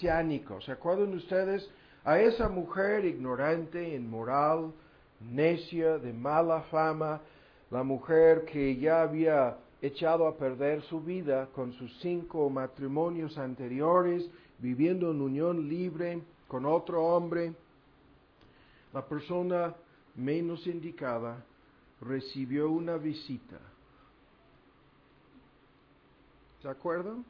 mesiánico. ¿Se acuerdan ustedes? A esa mujer ignorante, inmoral, necia, de mala fama, la mujer que ya había echado a perder su vida con sus 5 matrimonios anteriores, viviendo en unión libre con otro hombre, la persona menos indicada recibió una visita. ¿Se acuerdan?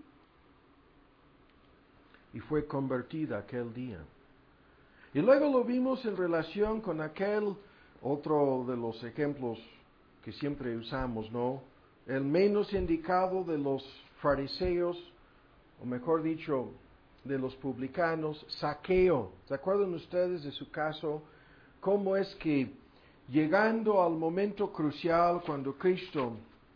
Y fue convertida aquel día. Y luego lo vimos en relación con aquel otro de los ejemplos que siempre usamos, ¿no? El menos indicado de los fariseos, o mejor dicho, de los publicanos, Zaqueo. ¿Se acuerdan ustedes de su caso? ¿Cómo es que llegando al momento crucial cuando Cristo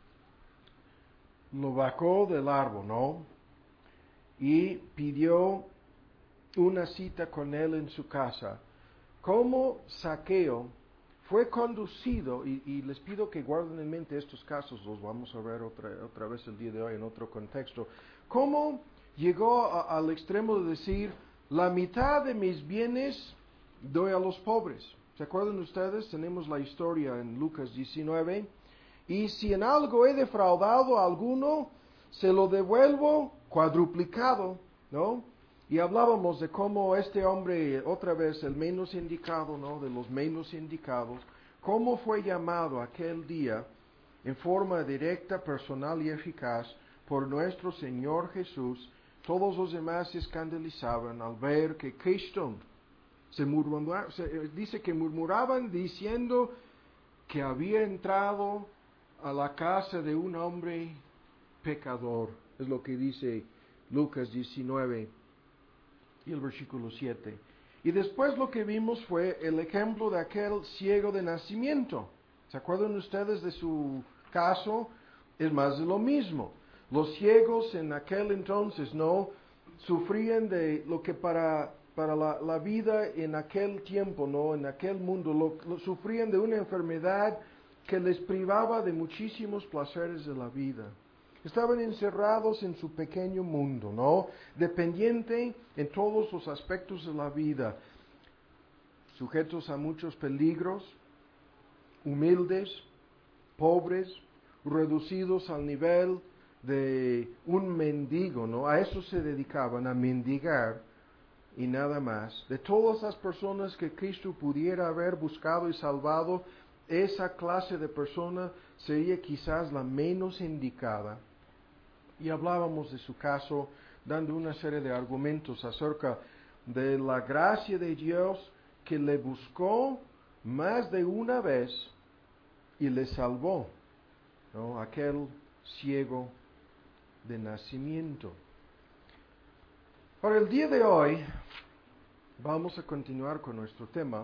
lo bajó del árbol, ¿no? Y pidió una cita con él en su casa, cómo Zaqueo fue conducido, y les pido que guarden en mente estos casos, los vamos a ver otra vez el día de hoy en otro contexto, cómo llegó al extremo de decir, la mitad de mis bienes doy a los pobres. ¿Se acuerdan ustedes? Tenemos la historia en Lucas 19, y si en algo he defraudado a alguno, se lo devuelvo cuadruplicado, ¿no? Y hablábamos de cómo este hombre, otra vez el menos indicado, ¿no? De los menos indicados, cómo fue llamado aquel día en forma directa, personal y eficaz por nuestro Señor Jesús. Todos los demás se escandalizaban al ver que Cristo dice que murmuraban diciendo que había entrado a la casa de un hombre pecador. Es lo que dice Lucas 19 y el versículo 7. Y después lo que vimos fue el ejemplo de aquel ciego de nacimiento. ¿Se acuerdan ustedes de su caso? Es más de lo mismo. Los ciegos en aquel entonces no sufrían de lo que para la vida en aquel tiempo, no, en aquel mundo, sufrían de una enfermedad que les privaba de muchísimos placeres de la vida. Estaban encerrados en su pequeño mundo, ¿no? Dependiente en todos los aspectos de la vida, sujetos a muchos peligros, humildes, pobres, reducidos al nivel de un mendigo, ¿no? A eso se dedicaban, a mendigar y nada más. De todas las personas que Cristo pudiera haber buscado y salvado, esa clase de persona sería quizás la menos indicada. Y hablábamos de su caso, dando una serie de argumentos acerca de la gracia de Dios que le buscó más de una vez y le salvó, ¿no? Aquel ciego de nacimiento. Para el día de hoy vamos a continuar con nuestro tema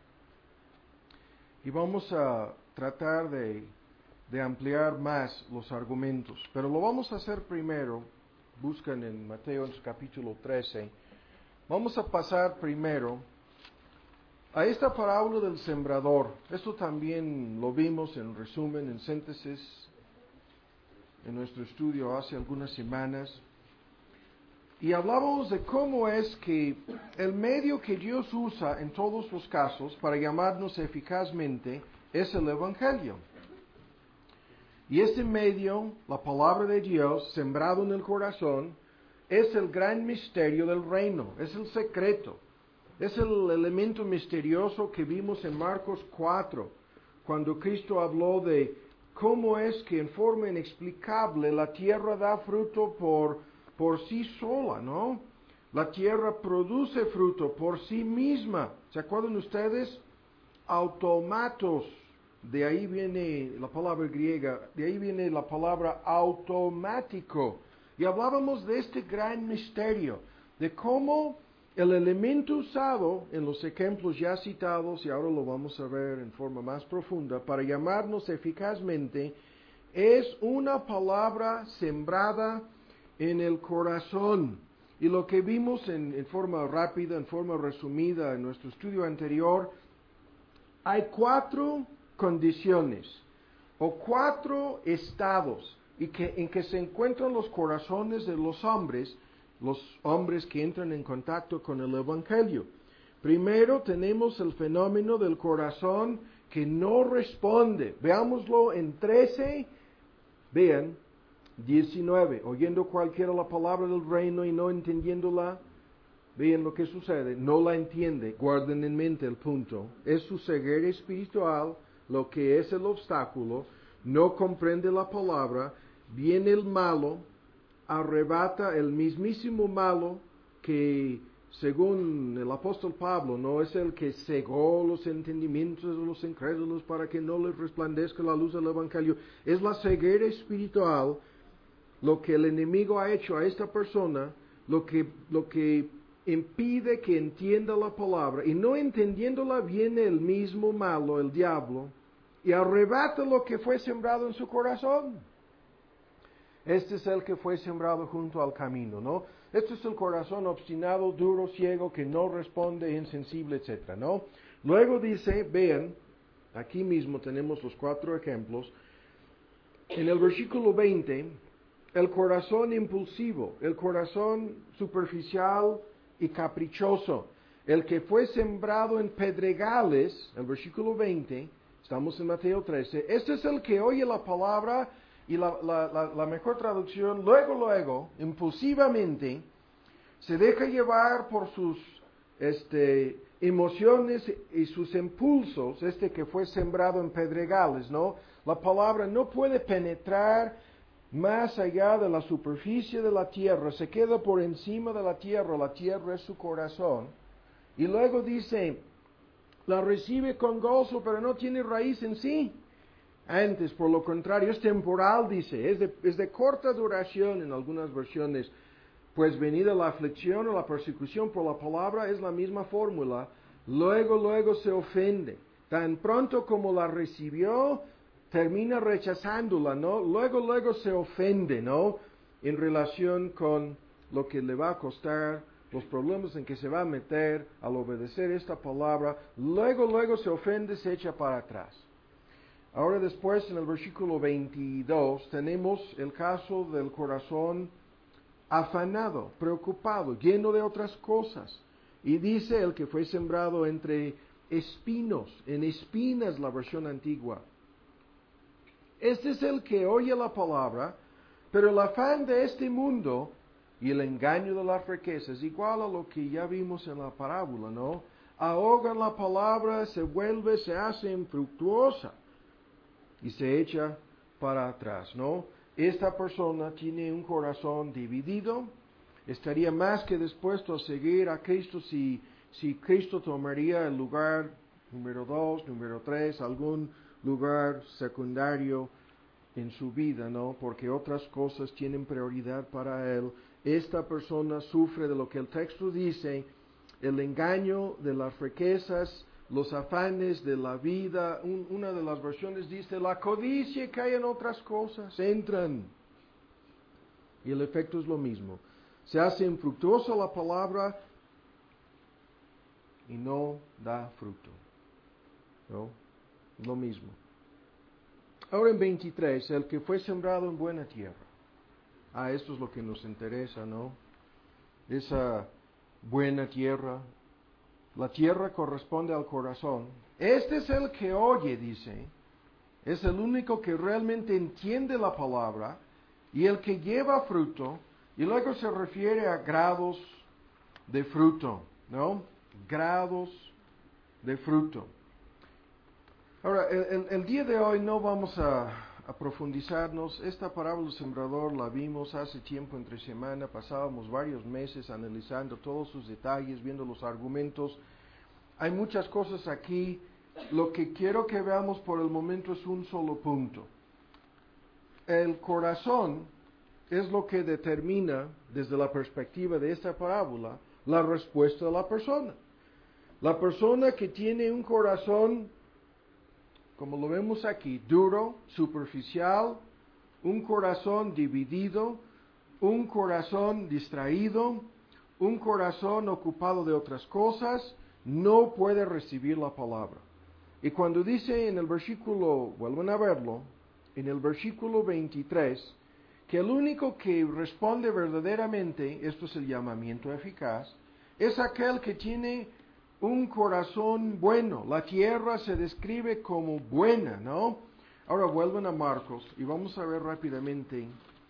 y vamos a tratar de ampliar más los argumentos. Pero lo vamos a hacer primero, buscan en Mateo en su capítulo 13, vamos a pasar primero a esta parábola del sembrador. Esto también lo vimos en resumen, en síntesis, en nuestro estudio hace algunas semanas. Y hablábamos de cómo es que el medio que Dios usa en todos los casos para llamarnos eficazmente es el Evangelio. Y ese medio, la palabra de Dios, sembrado en el corazón, es el gran misterio del reino, es el secreto, es el elemento misterioso que vimos en Marcos 4, cuando Cristo habló de cómo es que en forma inexplicable la tierra da fruto por sí sola, ¿no? La tierra produce fruto por sí misma. ¿Se acuerdan ustedes? Automatos. De ahí viene la palabra griega, de ahí viene la palabra automático. Y hablábamos de este gran misterio, de cómo el elemento usado en los ejemplos ya citados, y ahora lo vamos a ver en forma más profunda, para llamarnos eficazmente, es una palabra sembrada en el corazón. Y lo que vimos en forma rápida, en forma resumida en nuestro estudio anterior, hay 4 condiciones o 4 estados en que se encuentran los corazones de los hombres, los hombres que entran en contacto con el Evangelio. Primero tenemos el fenómeno del corazón que no responde. Veámoslo en 13, vean, 19. Oyendo cualquiera la palabra del reino y no entendiéndola, vean lo que sucede, no la entiende. Guarden en mente el punto. Es su ceguera espiritual lo que es el obstáculo. No comprende la palabra. Viene el malo, arrebata el mismísimo malo que, según el apóstol Pablo, no es el que cegó los entendimientos de los incrédulos para que no les resplandezca la luz del Evangelio. Es la ceguera espiritual lo que el enemigo ha hecho a esta persona, lo que impide que entienda la palabra, y no entendiéndola viene el mismo malo, el diablo, y arrebata lo que fue sembrado en su corazón. Este es el que fue sembrado junto al camino, ¿no? Este es el corazón obstinado, duro, ciego, que no responde, insensible, etc., ¿no? Luego dice, vean, aquí mismo tenemos los 4 ejemplos. En el versículo 20, el corazón impulsivo, el corazón superficial y caprichoso, el que fue sembrado en pedregales, el versículo 20, estamos en Mateo 13, este es el que oye la palabra y la mejor traducción, luego, impulsivamente, se deja llevar por sus emociones y sus impulsos, que fue sembrado en pedregales, ¿no? La palabra no puede penetrar más allá de la superficie de la tierra, se queda por encima de la tierra es su corazón. Y luego dice, la recibe con gozo, pero no tiene raíz en sí. Antes, por lo contrario, es temporal, dice, es de corta duración en algunas versiones, pues venida la aflicción o la persecución por la palabra es la misma fórmula, luego se ofende. Tan pronto como la recibió, termina rechazándola, ¿no? Luego se ofende, ¿no? En relación con lo que le va a costar, los problemas en que se va a meter al obedecer esta palabra, luego se ofende, se echa para atrás. Ahora después, en el versículo 22, tenemos el caso del corazón afanado, preocupado, lleno de otras cosas. Y dice el que fue sembrado entre espinos, en espinas la versión antigua. Este es el que oye la palabra, pero el afán de este mundo y el engaño de las riquezas, igual a lo que ya vimos en la parábola, ¿no? Ahogan la palabra, se hace infructuosa y se echa para atrás, ¿no? Esta persona tiene un corazón dividido, estaría más que dispuesto a seguir a Cristo si Cristo tomaría el lugar número 2, número 3, algún lugar secundario en su vida, ¿no? Porque otras cosas tienen prioridad para él. Esta persona sufre de lo que el texto dice, el engaño de las riquezas, los afanes de la vida. Una de las versiones dice, la codicia que hay en otras cosas, entran. Y el efecto es lo mismo. Se hace infructuosa la palabra y no da fruto, ¿no? Lo mismo. Ahora en 23, el que fue sembrado en buena tierra. Esto es lo que nos interesa, ¿no? Esa buena tierra. La tierra corresponde al corazón. Este es el que oye, dice. Es el único que realmente entiende la palabra y el que lleva fruto. Y luego se refiere a grados de fruto, ¿no? Grados de fruto. Ahora, el día de hoy no vamos a profundizarnos. Esta parábola del sembrador la vimos hace tiempo, entre semana. Pasábamos varios meses analizando todos sus detalles, viendo los argumentos. Hay muchas cosas aquí. Lo que quiero que veamos por el momento es un solo punto. El corazón es lo que determina, desde la perspectiva de esta parábola, la respuesta de la persona. La persona que tiene un corazón, como lo vemos aquí, duro, superficial, un corazón dividido, un corazón distraído, un corazón ocupado de otras cosas, no puede recibir la palabra. Y cuando dice en el versículo, vuelven a verlo, en el versículo 23, que el único que responde verdaderamente, esto es el llamamiento eficaz, es aquel que tiene un corazón bueno. La tierra se describe como buena, ¿no? Ahora vuelven a Marcos y vamos a ver rápidamente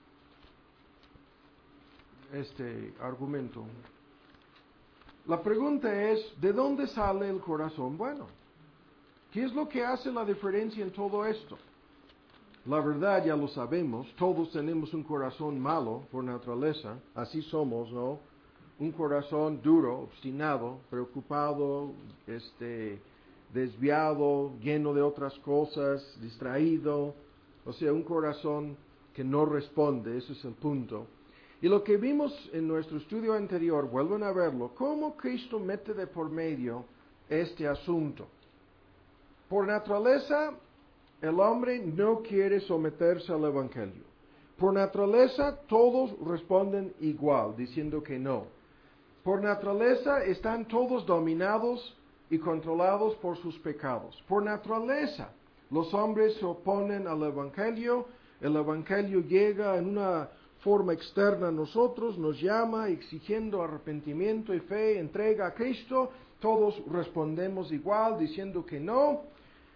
este argumento. La pregunta es, ¿de dónde sale el corazón bueno? ¿Qué es lo que hace la diferencia en todo esto? La verdad ya lo sabemos, todos tenemos un corazón malo por naturaleza, así somos, ¿no? Un corazón duro, obstinado, preocupado, desviado, lleno de otras cosas, distraído, o sea, un corazón que no responde, ese es el punto. Y lo que vimos en nuestro estudio anterior, vuelven a verlo, cómo Cristo mete de por medio este asunto. Por naturaleza, el hombre no quiere someterse al Evangelio. Por naturaleza, todos responden igual, diciendo que no. Por naturaleza, están todos dominados y controlados por sus pecados. Por naturaleza, los hombres se oponen al Evangelio. El Evangelio llega en una forma externa a nosotros, nos llama exigiendo arrepentimiento y fe, entrega a Cristo. Todos respondemos igual, diciendo que no.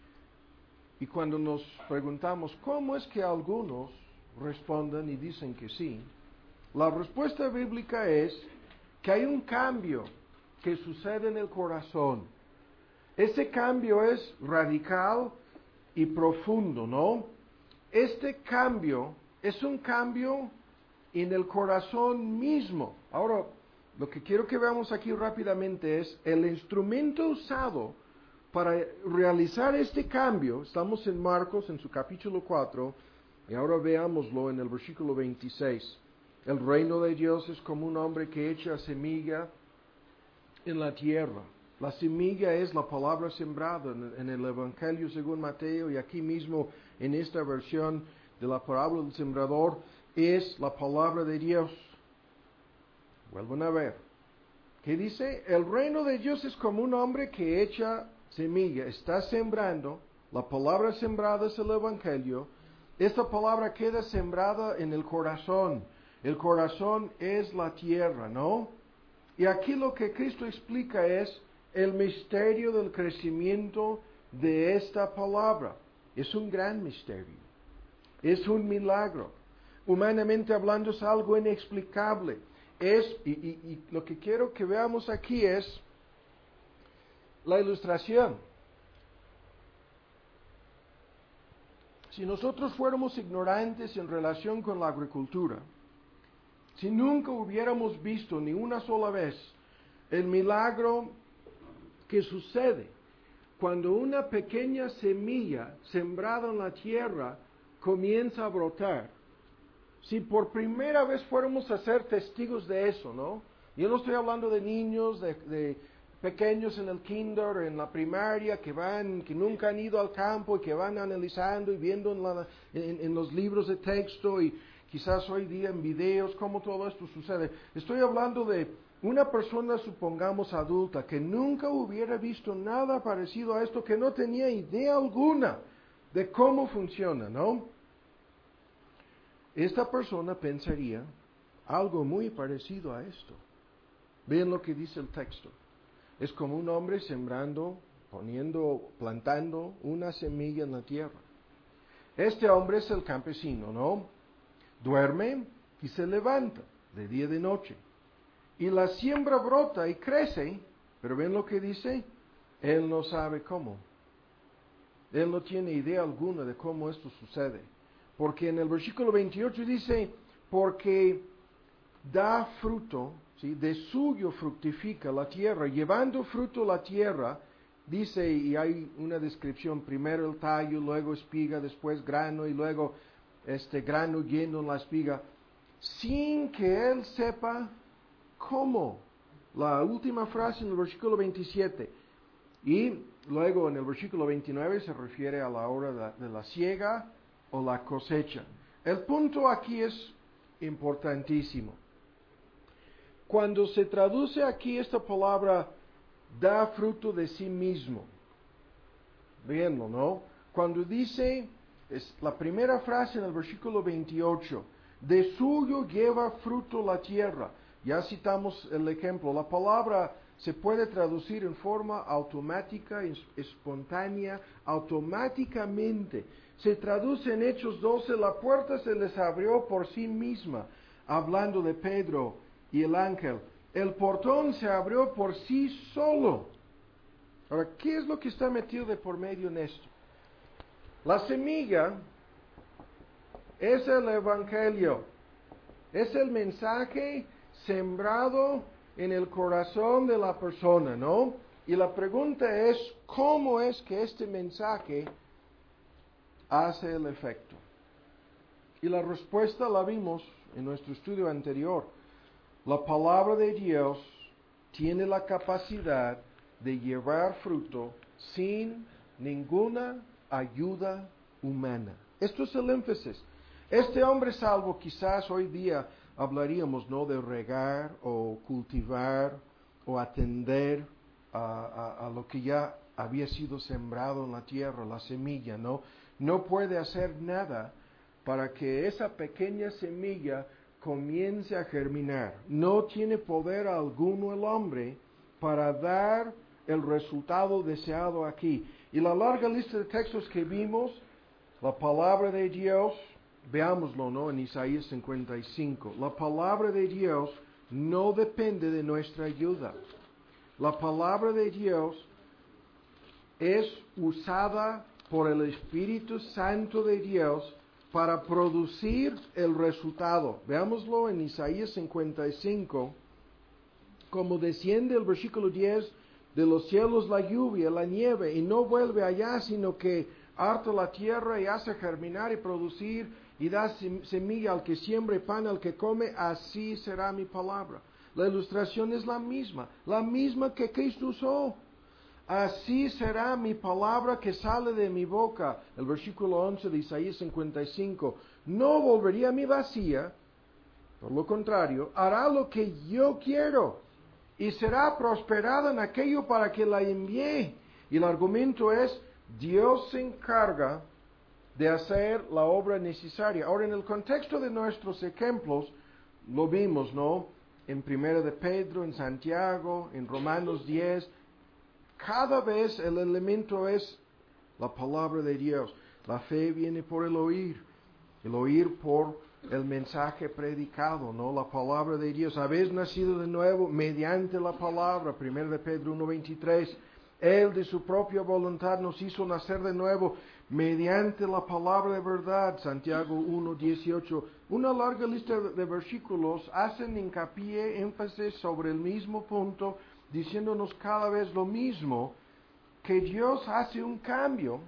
Y cuando nos preguntamos, ¿cómo es que algunos responden y dicen que sí? La respuesta bíblica es que hay un cambio que sucede en el corazón. Ese cambio es radical y profundo, ¿no? Este cambio es un cambio en el corazón mismo. Ahora, lo que quiero que veamos aquí rápidamente es el instrumento usado para realizar este cambio. Estamos en Marcos, en su capítulo 4, y ahora veámoslo en el versículo 26. El reino de Dios es como un hombre que echa semilla en la tierra. La semilla es la palabra sembrada en el Evangelio según Mateo, y aquí mismo en esta versión de la parábola del sembrador es la palabra de Dios. Vuelven a ver. ¿Qué dice? El reino de Dios es como un hombre que echa semilla, está sembrando, la palabra sembrada es el Evangelio, esta palabra queda sembrada en el corazón es la tierra, ¿no? Y aquí lo que Cristo explica es el misterio del crecimiento de esta palabra. Es un gran misterio, es un milagro, humanamente hablando es algo inexplicable, y lo que quiero que veamos aquí es la ilustración. Si nosotros fuéramos ignorantes en relación con la agricultura, si nunca hubiéramos visto ni una sola vez el milagro que sucede cuando una pequeña semilla sembrada en la tierra comienza a brotar, si por primera vez fuéramos a ser testigos de eso, ¿no? Yo no estoy hablando de niños, de pequeños en el kinder, en la primaria, que nunca han ido al campo y que van analizando y viendo en los libros de texto y quizás hoy día en videos cómo todo esto sucede. Estoy hablando de una persona, supongamos adulta, que nunca hubiera visto nada parecido a esto, que no tenía idea alguna de cómo funciona, ¿no? Esta persona pensaría algo muy parecido a esto. Vean lo que dice el texto. Es como un hombre sembrando, plantando una semilla en la tierra. Este hombre es el campesino, ¿no? Duerme y se levanta de día y de noche. Y la siembra brota y crece, pero ven lo que dice, él no sabe cómo. Él no tiene idea alguna de cómo esto sucede. Porque en el versículo 28 dice, porque da fruto, ¿sí? De suyo fructifica la tierra, llevando fruto la tierra, dice, y hay una descripción, primero el tallo, luego espiga, después grano, y luego grano lleno en la espiga, sin que él sepa cómo. La última frase en el versículo 27, y luego en el versículo 29 se refiere a la hora de la siega o la cosecha. El punto aquí es importantísimo. Cuando se traduce aquí esta palabra, da fruto de sí mismo. Véanlo, ¿no? Cuando dice, es la primera frase en el versículo 28, de suyo lleva fruto la tierra. Ya citamos el ejemplo. La palabra se puede traducir en forma automática, espontánea, automáticamente. Se traduce en Hechos 12, la puerta se les abrió por sí misma, hablando de Pedro y el ángel. El portón se abrió por sí solo. Ahora, ¿qué es lo que está metido de por medio en esto? La semilla es el Evangelio, es el mensaje sembrado en el corazón de la persona, ¿no? Y la pregunta es, ¿cómo es que este mensaje hace el efecto? Y la respuesta la vimos en nuestro estudio anterior. La palabra de Dios tiene la capacidad de llevar fruto sin ninguna ayuda humana. Esto es el énfasis. Este hombre salvo, quizás hoy día hablaríamos, ¿no?, de regar o cultivar o atender a lo que ya había sido sembrado en la tierra, la semilla, ¿no? No puede hacer nada para que esa pequeña semilla comience a germinar. No tiene poder alguno el hombre para dar el resultado deseado aquí. Y la larga lista de textos que vimos, la palabra de Dios, veámoslo, ¿no?, en Isaías 55. La palabra de Dios no depende de nuestra ayuda. La palabra de Dios es usada por el Espíritu Santo de Dios para producir el resultado. Veámoslo en Isaías 55, como desciende el versículo 10, de los cielos la lluvia, la nieve, y no vuelve allá, sino que harta la tierra y hace germinar y producir, y da semilla al que siembra y pan al que come, así será mi palabra. La ilustración es la misma que Cristo usó. Así será mi palabra que sale de mi boca. El versículo 11 de Isaías 55. No volvería a mí vacía, por lo contrario, hará lo que yo quiero y será prosperada en aquello para que la envíe. Y el argumento es, Dios se encarga de hacer la obra necesaria. Ahora, en el contexto de nuestros ejemplos, lo vimos, ¿no? En 1 de Pedro, en Santiago, en Romanos 10, cada vez el elemento es la palabra de Dios. La fe viene por el oír por el mensaje predicado, ¿no? La palabra de Dios. Habéis nacido de nuevo mediante la palabra, 1 de Pedro 1:23. Él de su propia voluntad nos hizo nacer de nuevo mediante la palabra de verdad, Santiago 1:18. Una larga lista de versículos hacen hincapié, énfasis sobre el mismo punto, diciéndonos cada vez lo mismo, que Dios hace un cambio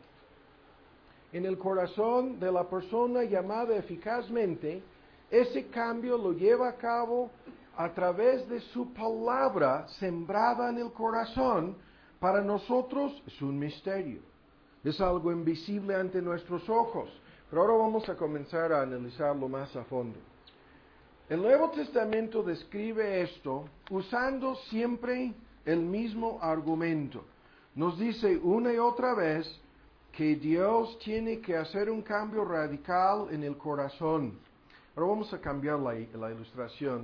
en el corazón de la persona llamada eficazmente. Ese cambio lo lleva a cabo a través de su palabra sembrada en el corazón. Para nosotros es un misterio, es algo invisible ante nuestros ojos. Pero ahora vamos a comenzar a analizarlo más a fondo. El Nuevo Testamento describe esto usando siempre el mismo argumento. Nos dice una y otra vez que Dios tiene que hacer un cambio radical en el corazón. Ahora vamos a cambiar la ilustración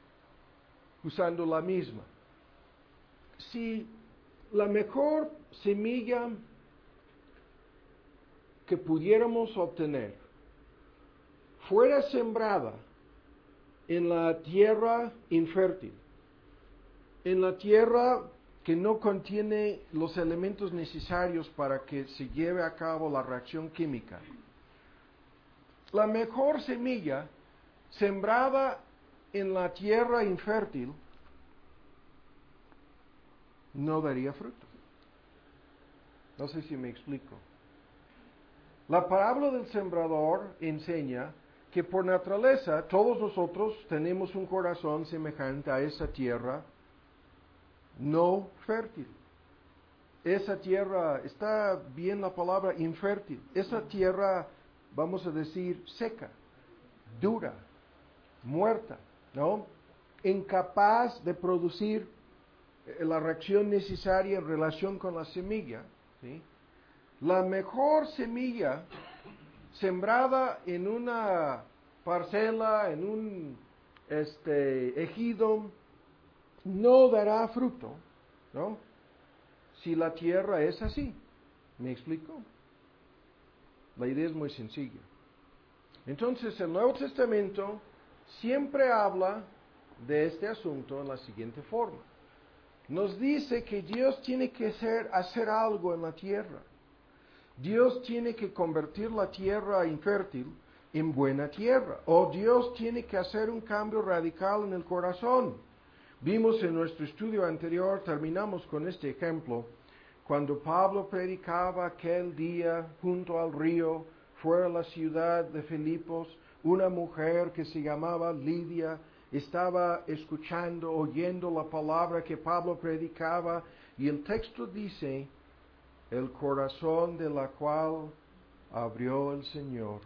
usando la misma. Si la mejor semilla que pudiéramos obtener fuera sembrada en la tierra infértil, en la tierra que no contiene los elementos necesarios para que se lleve a cabo la reacción química, la mejor semilla sembrada en la tierra infértil no daría fruto. No sé si me explico. La parábola del sembrador enseña que por naturaleza todos nosotros tenemos un corazón semejante a esa tierra no fértil. Esa tierra, está bien la palabra infértil, esa tierra, vamos a decir, seca, dura, muerta, ¿no? Incapaz de producir la reacción necesaria en relación con la semilla, ¿sí? La mejor semilla sembrada en una parcela, en un ejido, no dará fruto, ¿no? Si la tierra es así. ¿Me explico? La idea es muy sencilla. Entonces, el Nuevo Testamento siempre habla de este asunto en la siguiente forma. Nos dice que Dios tiene que hacer algo en la tierra. Dios tiene que convertir la tierra infértil en buena tierra. O Dios tiene que hacer un cambio radical en el corazón. Vimos en nuestro estudio anterior, terminamos con este ejemplo, cuando Pablo predicaba aquel día junto al río, fuera de la ciudad de Filipos, una mujer que se llamaba Lidia estaba escuchando, oyendo la palabra que Pablo predicaba, y el texto dice, el corazón de la cual abrió el Señor.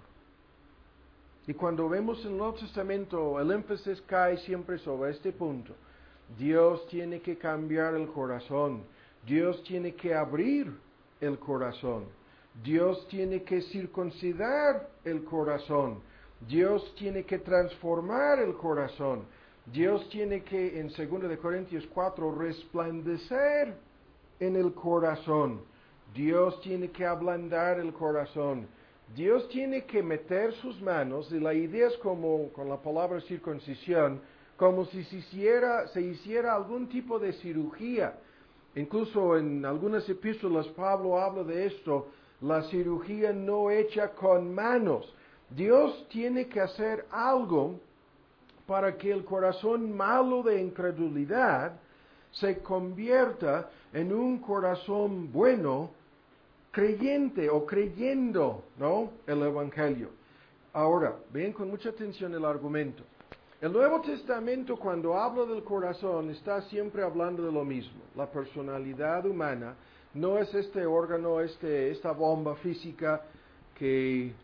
Y cuando vemos en el Nuevo Testamento, el énfasis cae siempre sobre este punto. Dios tiene que cambiar el corazón. Dios tiene que abrir el corazón. Dios tiene que circuncidar el corazón. Dios tiene que transformar el corazón. Dios tiene que, en 2 Corintios 4, resplandecer en el corazón. Dios tiene que ablandar el corazón. Dios tiene que meter sus manos, y la idea es como con la palabra circuncisión, como si se hiciera algún tipo de cirugía. Incluso en algunas epístolas Pablo habla de esto, la cirugía no hecha con manos. Dios tiene que hacer algo para que el corazón malo de incredulidad se convierta en un corazón bueno, creyente o creyendo, ¿no?, el Evangelio. Ahora, ven con mucha atención el argumento. El Nuevo Testamento, cuando habla del corazón, está siempre hablando de lo mismo. La personalidad humana no es este órgano, esta bomba física que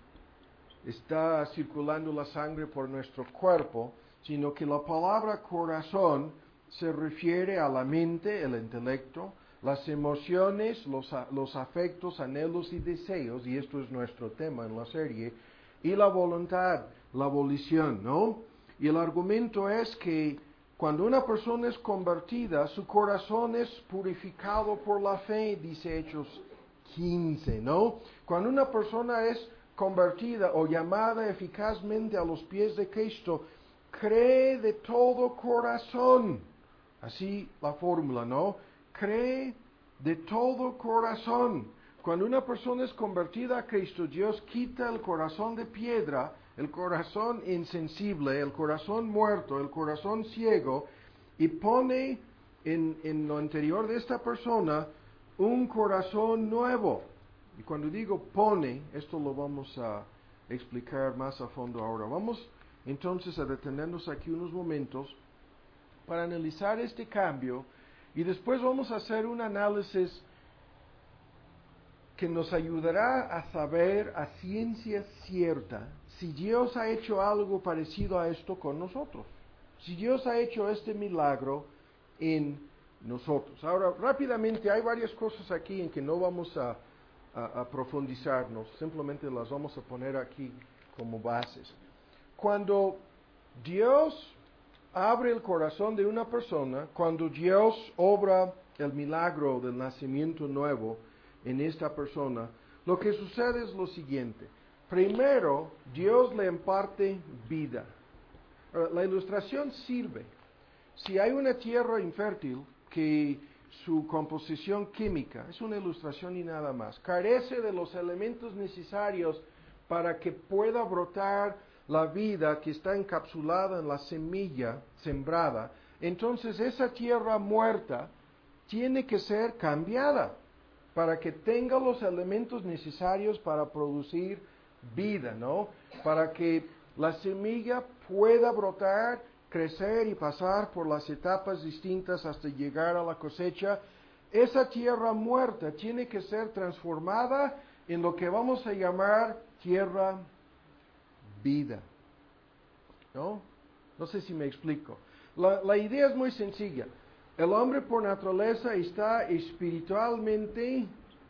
está circulando la sangre por nuestro cuerpo, sino que la palabra corazón se refiere a la mente, el intelecto, las emociones, los afectos, anhelos y deseos, y esto es nuestro tema en la serie, y la voluntad, la volición, ¿no? Y el argumento es que cuando una persona es convertida, su corazón es purificado por la fe, dice Hechos 15, ¿no? Cuando una persona es convertida o llamada eficazmente a los pies de Cristo, cree de todo corazón. Así la fórmula, ¿no? Cree de todo corazón. Cuando una persona es convertida a Cristo, Dios quita el corazón de piedra, el corazón insensible, el corazón muerto, el corazón ciego, y pone en lo interior de esta persona un corazón nuevo. Y cuando digo pone, esto lo vamos a explicar más a fondo ahora. Vamos entonces a detenernos aquí unos momentos para analizar este cambio, y después vamos a hacer un análisis que nos ayudará a saber a ciencia cierta si Dios ha hecho algo parecido a esto con nosotros, si Dios ha hecho este milagro en nosotros. Ahora, rápidamente, hay varias cosas aquí en que no vamos a profundizarnos, simplemente las vamos a poner aquí como bases. Cuando Dios abre el corazón de una persona, cuando Dios obra el milagro del nacimiento nuevo en esta persona, lo que sucede es lo siguiente. Primero, Dios le imparte vida. La ilustración sirve. Si hay una tierra infértil que su composición química, es una ilustración y nada más, carece de los elementos necesarios para que pueda brotar la vida que está encapsulada en la semilla sembrada, entonces esa tierra muerta tiene que ser cambiada para que tenga los elementos necesarios para producir vida, ¿no? Para que la semilla pueda brotar, crecer y pasar por las etapas distintas hasta llegar a la cosecha. Esa tierra muerta tiene que ser transformada en lo que vamos a llamar tierra vida, ¿no? No sé si me explico. La idea es muy sencilla. El hombre por naturaleza está espiritualmente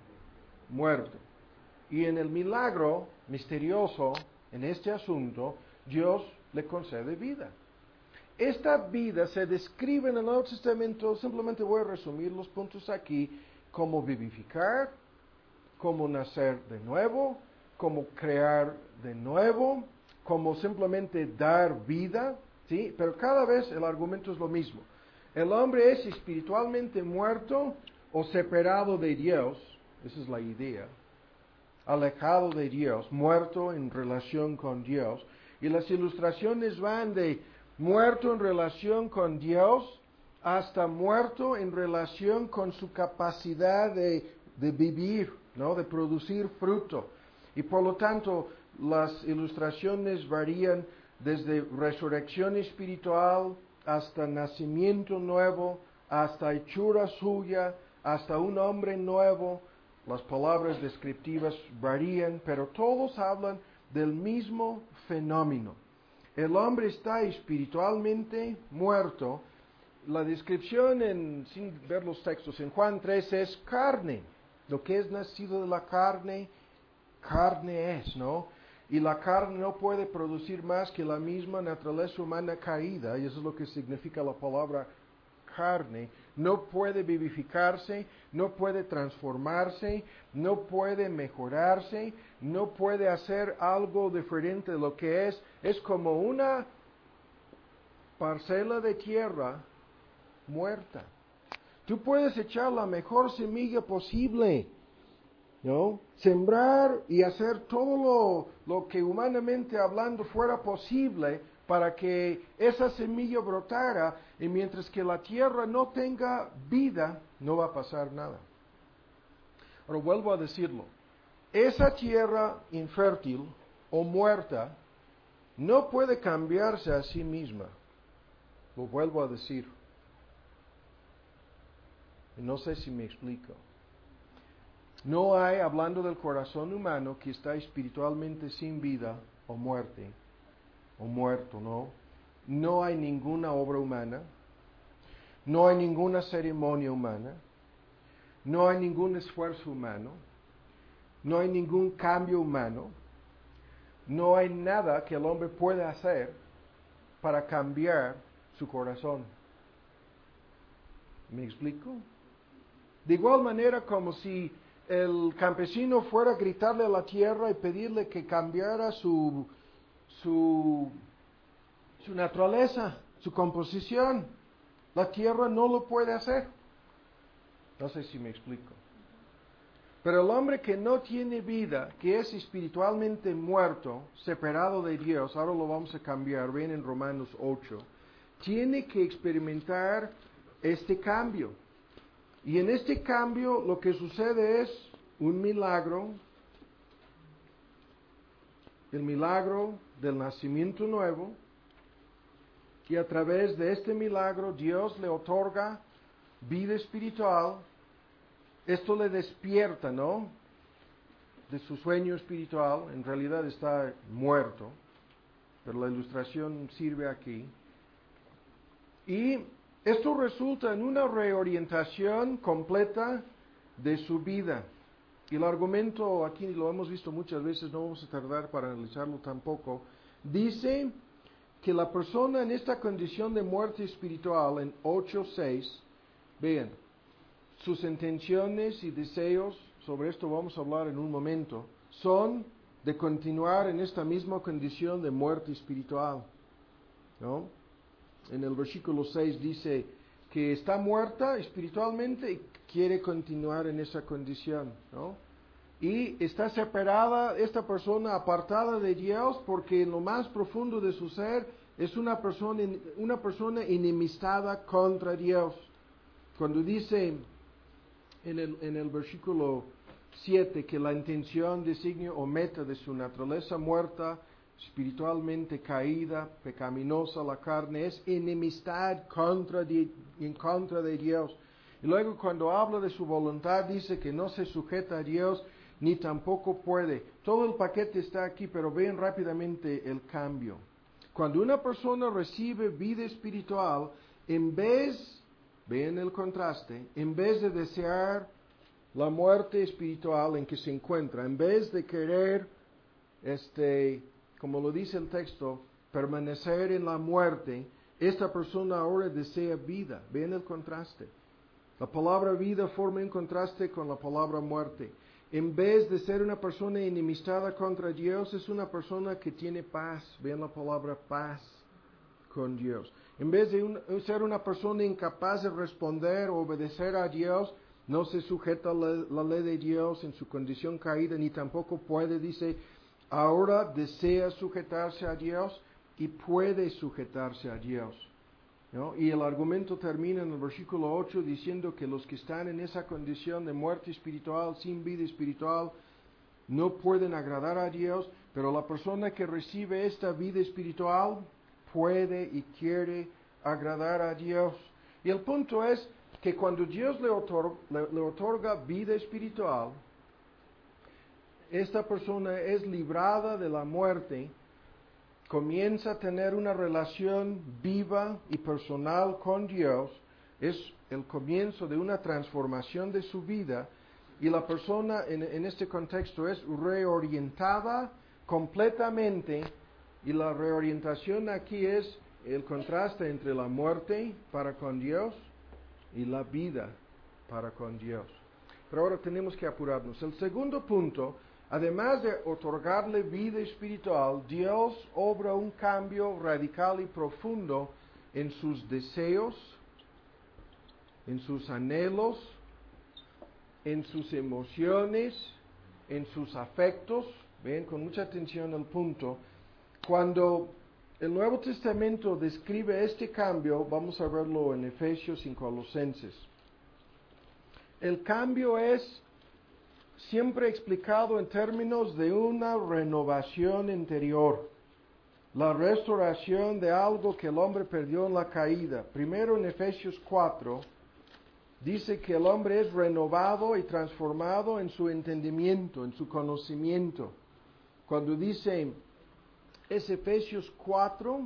muerto. Y en el milagro misterioso, en este asunto, Dios le concede vida. Esta vida se describe en el Nuevo Testamento, simplemente voy a resumir los puntos aquí, como vivificar, como nacer de nuevo, como crear de nuevo, como simplemente dar vida, ¿sí? Pero cada vez el argumento es lo mismo. El hombre es espiritualmente muerto o separado de Dios, esa es la idea, alejado de Dios, muerto en relación con Dios. Y las ilustraciones van de muerto en relación con Dios hasta muerto en relación con su capacidad de vivir, ¿no? De producir fruto. Y por lo tanto, las ilustraciones varían desde resurrección espiritual hasta nacimiento nuevo, hasta hechura suya, hasta un hombre nuevo. Las palabras descriptivas varían, pero todos hablan del mismo fenómeno. El hombre está espiritualmente muerto. La descripción, sin ver los textos, en Juan 3 es carne. Lo que es nacido de la carne, carne es, ¿no? Y la carne no puede producir más que la misma naturaleza humana caída, y eso es lo que significa la palabra carne. No puede vivificarse, no puede transformarse, no puede mejorarse, no puede hacer algo diferente de lo que es. Es como una parcela de tierra muerta. Tú puedes echar la mejor semilla posible, ¿no? Sembrar y hacer todo lo que humanamente hablando fuera posible para que esa semilla brotara, y mientras que la tierra no tenga vida, no va a pasar nada. Pero vuelvo a decirlo, esa tierra infértil o muerta no puede cambiarse a sí misma. Lo vuelvo a decir. No sé si me explico. No hay, hablando del corazón humano, que está espiritualmente sin vida o muerte, o muerto, ¿no? No hay ninguna obra humana, no hay ninguna ceremonia humana, no hay ningún esfuerzo humano, no hay ningún cambio humano, no hay nada que el hombre pueda hacer para cambiar su corazón. ¿Me explico? De igual manera como si el campesino fuera a gritarle a la tierra y pedirle que cambiara su naturaleza, su composición. La tierra no lo puede hacer. No sé si me explico. Pero el hombre que no tiene vida, que es espiritualmente muerto, separado de Dios, ahora lo vamos a cambiar, ven en Romanos 8, tiene que experimentar este cambio. Y en este cambio lo que sucede es un milagro, el milagro del nacimiento nuevo, y a través de este milagro Dios le otorga vida espiritual. Esto le despierta, ¿no? De su sueño espiritual, en realidad está muerto, pero la ilustración sirve aquí. Y esto resulta en una reorientación completa de su vida. Y el argumento, aquí lo hemos visto muchas veces, no vamos a tardar para analizarlo tampoco, dice que la persona en esta condición de muerte espiritual, en 8:6, vean, sus intenciones y deseos, sobre esto vamos a hablar en un momento, son de continuar en esta misma condición de muerte espiritual, ¿no? En el versículo 6 dice que está muerta espiritualmente y quiere continuar en esa condición, ¿no? Y está separada esta persona, apartada de Dios, porque en lo más profundo de su ser es una persona enemistada contra Dios. Cuando dice en el versículo 7 que la intención, designio o meta de su naturaleza muerta, espiritualmente caída, pecaminosa la carne, es enemistad en contra de Dios. Y luego cuando habla de su voluntad dice que no se sujeta a Dios ni tampoco puede. Todo el paquete está aquí, pero vean rápidamente el cambio. Cuando una persona recibe vida espiritual, en vez, vean el contraste, en vez de desear la muerte espiritual en que se encuentra, en vez de querer, como lo dice el texto, permanecer en la muerte, esta persona ahora desea vida. ¿Ven el contraste? La palabra vida forma un contraste con la palabra muerte. En vez de ser una persona enemistada contra Dios, es una persona que tiene paz. Ven la palabra paz con Dios. En vez de ser una persona incapaz de responder o obedecer a Dios, no se sujeta a la ley de Dios en su condición caída, ni tampoco puede, dice, ahora desea sujetarse a Dios y puede sujetarse a Dios. ¿No? Y el argumento termina en el versículo 8 diciendo que los que están en esa condición de muerte espiritual, sin vida espiritual, no pueden agradar a Dios, pero la persona que recibe esta vida espiritual puede y quiere agradar a Dios. Y el punto es que cuando Dios le otorga vida espiritual, esta persona es librada de la muerte, comienza a tener una relación viva y personal con Dios, es el comienzo de una transformación de su vida, y la persona en este contexto es reorientada completamente, y la reorientación aquí es el contraste entre la muerte para con Dios y la vida para con Dios. Pero ahora tenemos que apurarnos. El segundo punto, además de otorgarle vida espiritual, Dios obra un cambio radical y profundo en sus deseos, en sus anhelos, en sus emociones, en sus afectos. Ven con mucha atención al punto. Cuando el Nuevo Testamento describe este cambio, vamos a verlo en Efesios y en Colosenses. El cambio es siempre explicado en términos de una renovación interior, la restauración de algo que el hombre perdió en la caída. Primero en Efesios 4, dice que el hombre es renovado y transformado en su entendimiento, en su conocimiento. Cuando dice, es Efesios 4,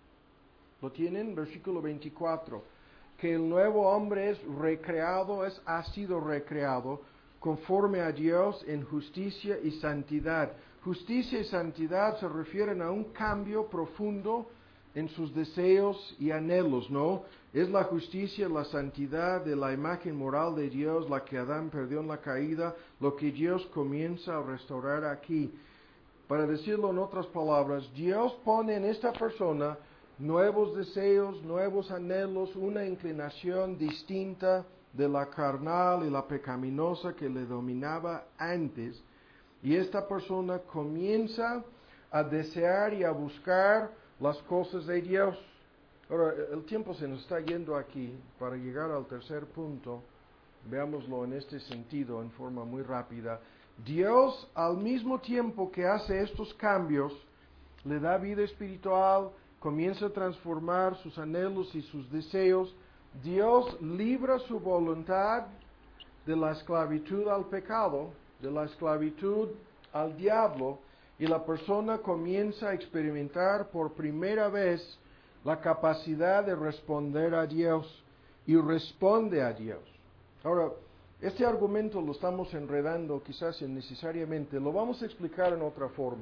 lo tienen, versículo 24, que el nuevo hombre es recreado, ha sido recreado conforme a Dios en justicia y santidad. Justicia y santidad se refieren a un cambio profundo en sus deseos y anhelos, ¿no? Es la justicia, la santidad de la imagen moral de Dios, la que Adán perdió en la caída, lo que Dios comienza a restaurar aquí. Para decirlo en otras palabras, Dios pone en esta persona nuevos deseos, nuevos anhelos, una inclinación distinta de la carnal y la pecaminosa que le dominaba antes, y esta persona comienza a desear y a buscar las cosas de Dios. Ahora, el tiempo se nos está yendo aquí. Para llegar al tercer punto, veámoslo en este sentido, en forma muy rápida. Dios, al mismo tiempo que hace estos cambios, le da vida espiritual, comienza a transformar sus anhelos y sus deseos. Dios libra su voluntad de la esclavitud al pecado, de la esclavitud al diablo, y la persona comienza a experimentar por primera vez la capacidad de responder a Dios, y responde a Dios. Ahora, este argumento lo estamos enredando quizás innecesariamente, lo vamos a explicar en otra forma,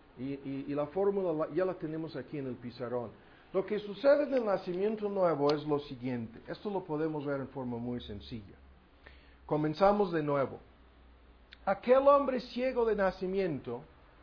y la fórmula ya la tenemos aquí en el pizarrón. Lo que sucede en el nacimiento nuevo es lo siguiente, esto lo podemos ver en forma muy sencilla. Comenzamos de nuevo. Aquel hombre ciego de nacimiento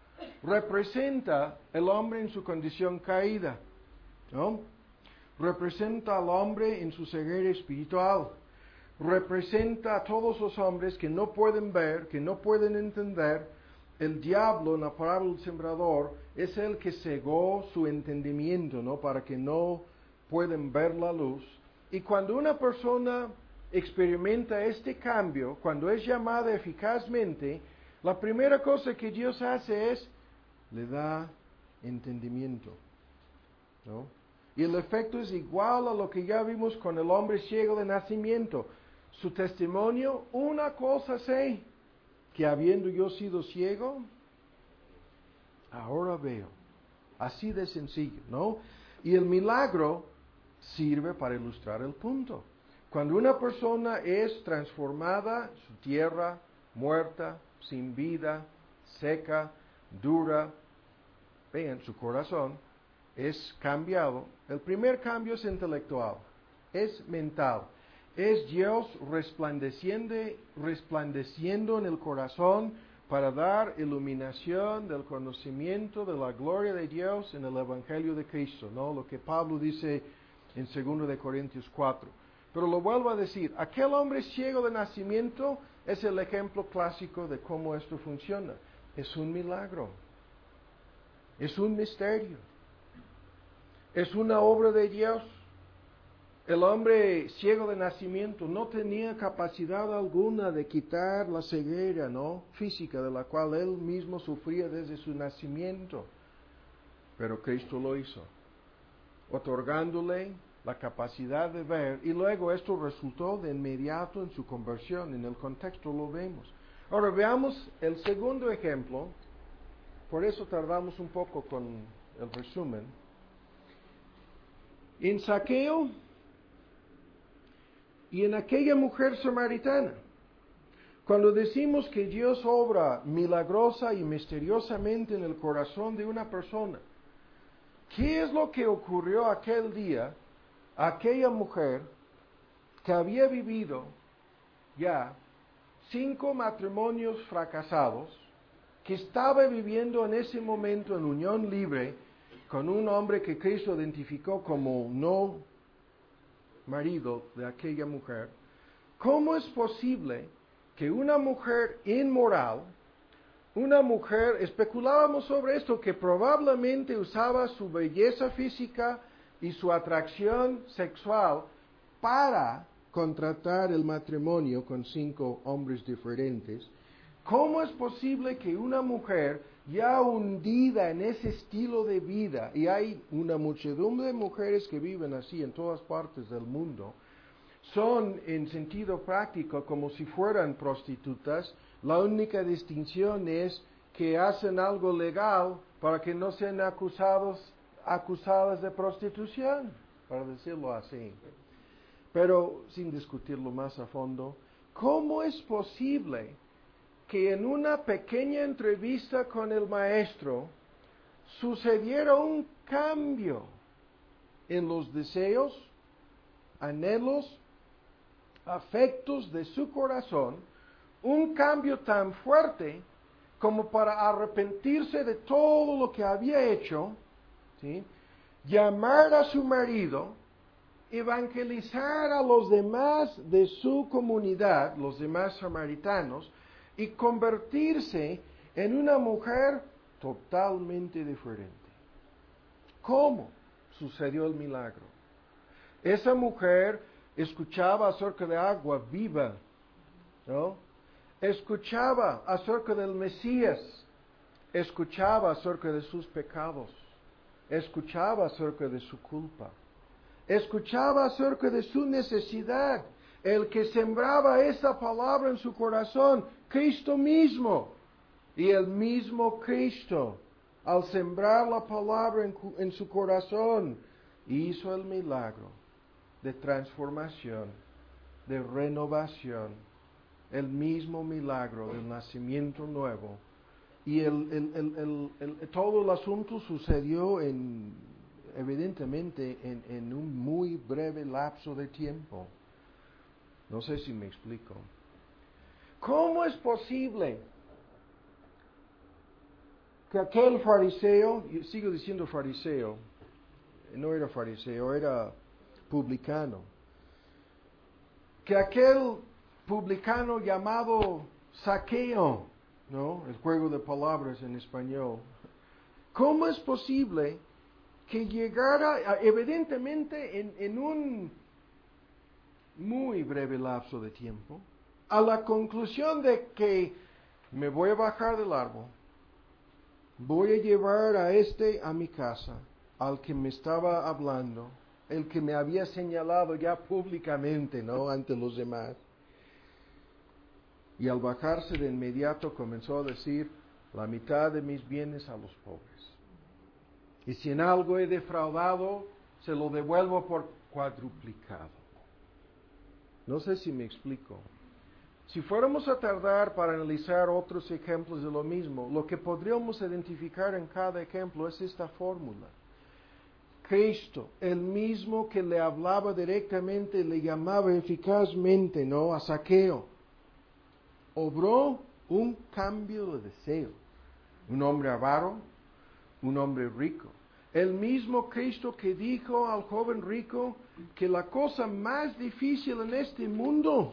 representa el hombre en su condición caída, ¿no? Representa al hombre en su ceguera espiritual. Representa a todos los hombres que no pueden ver, que no pueden entender. El diablo, en la parábola del sembrador, es el que cegó su entendimiento, ¿no? Para que no puedan ver la luz. Y cuando una persona experimenta este cambio, cuando es llamada eficazmente, la primera cosa que Dios hace es, le da entendimiento, ¿no? Y el efecto es igual a lo que ya vimos con el hombre ciego de nacimiento. Su testimonio, una cosa sé, que habiendo yo sido ciego, ahora veo. Así de sencillo, ¿no? Y el milagro sirve para ilustrar el punto. Cuando una persona es transformada, su tierra muerta, sin vida, seca, dura, vean, su corazón, es cambiado. El primer cambio es intelectual, es mental. Es Dios resplandeciendo en el corazón para dar iluminación del conocimiento de la gloria de Dios en el Evangelio de Cristo, ¿no? Lo que Pablo dice en 2 de Corintios 4. Pero lo vuelvo a decir, aquel hombre ciego de nacimiento es el ejemplo clásico de cómo esto funciona. Es un milagro, es un misterio, es una obra de Dios. El hombre ciego de nacimiento no tenía capacidad alguna de quitar la ceguera, ¿no?, física de la cual él mismo sufría desde su nacimiento. Pero Cristo lo hizo, otorgándole la capacidad de ver, y luego esto resultó de inmediato en su conversión. En el contexto lo vemos. Ahora veamos el segundo ejemplo, por eso tardamos un poco con el resumen. En Zaqueo y en aquella mujer samaritana. Cuando decimos que Dios obra milagrosa y misteriosamente en el corazón de una persona, ¿qué es lo que ocurrió aquel día a aquella mujer que había vivido ya 5 matrimonios fracasados, que estaba viviendo en ese momento en unión libre con un hombre que Cristo identificó como no marido de aquella mujer? ¿Cómo es posible que una mujer inmoral, una mujer, especulábamos sobre esto, que probablemente usaba su belleza física y su atracción sexual para contratar el matrimonio con 5 hombres diferentes? ¿Cómo es posible que una mujer ya hundida en ese estilo de vida, y hay una muchedumbre de mujeres que viven así en todas partes del mundo, son en sentido práctico como si fueran prostitutas? La única distinción es que hacen algo legal para que no sean acusadas de prostitución, para decirlo así. Pero sin discutirlo más a fondo, ¿cómo es posible que en una pequeña entrevista con el maestro sucediera un cambio en los deseos, anhelos, afectos de su corazón, un cambio tan fuerte como para arrepentirse de todo lo que había hecho, ¿sí?, llamar a su marido, evangelizar a los demás de su comunidad, los demás samaritanos, y convertirse en una mujer totalmente diferente? ¿Cómo sucedió el milagro? Esa mujer escuchaba acerca de agua viva, ¿no? Escuchaba acerca del Mesías, escuchaba acerca de sus pecados, escuchaba acerca de su culpa, escuchaba acerca de su necesidad. El que sembraba esa palabra en su corazón, Cristo mismo. Y el mismo Cristo, al sembrar la palabra en su corazón, hizo el milagro de transformación, de renovación, el mismo milagro del nacimiento nuevo. Y todo el asunto sucedió evidentemente en un muy breve lapso de tiempo. No sé si me explico. ¿Cómo es posible que aquel fariseo, y sigo diciendo fariseo, no era fariseo, era publicano, que aquel publicano llamado Zaqueo, ¿no?, el juego de palabras en español, cómo es posible que llegara, evidentemente en un muy breve lapso de tiempo, a la conclusión de que me voy a bajar del árbol, voy a llevar a mi casa, al que me estaba hablando, el que me había señalado ya públicamente, ¿no?, ante los demás? Y al bajarse de inmediato comenzó a decir: la mitad de mis bienes a los pobres. Y si en algo he defraudado, se lo devuelvo por cuadruplicado. No sé si me explico. Si fuéramos a tardar para analizar otros ejemplos de lo mismo, lo que podríamos identificar en cada ejemplo es esta fórmula. Cristo, el mismo que le hablaba directamente, le llamaba eficazmente, ¿no?, a Zaqueo, obró un cambio de deseo. Un hombre avaro, un hombre rico. El mismo Cristo que dijo al joven rico que la cosa más difícil en este mundo,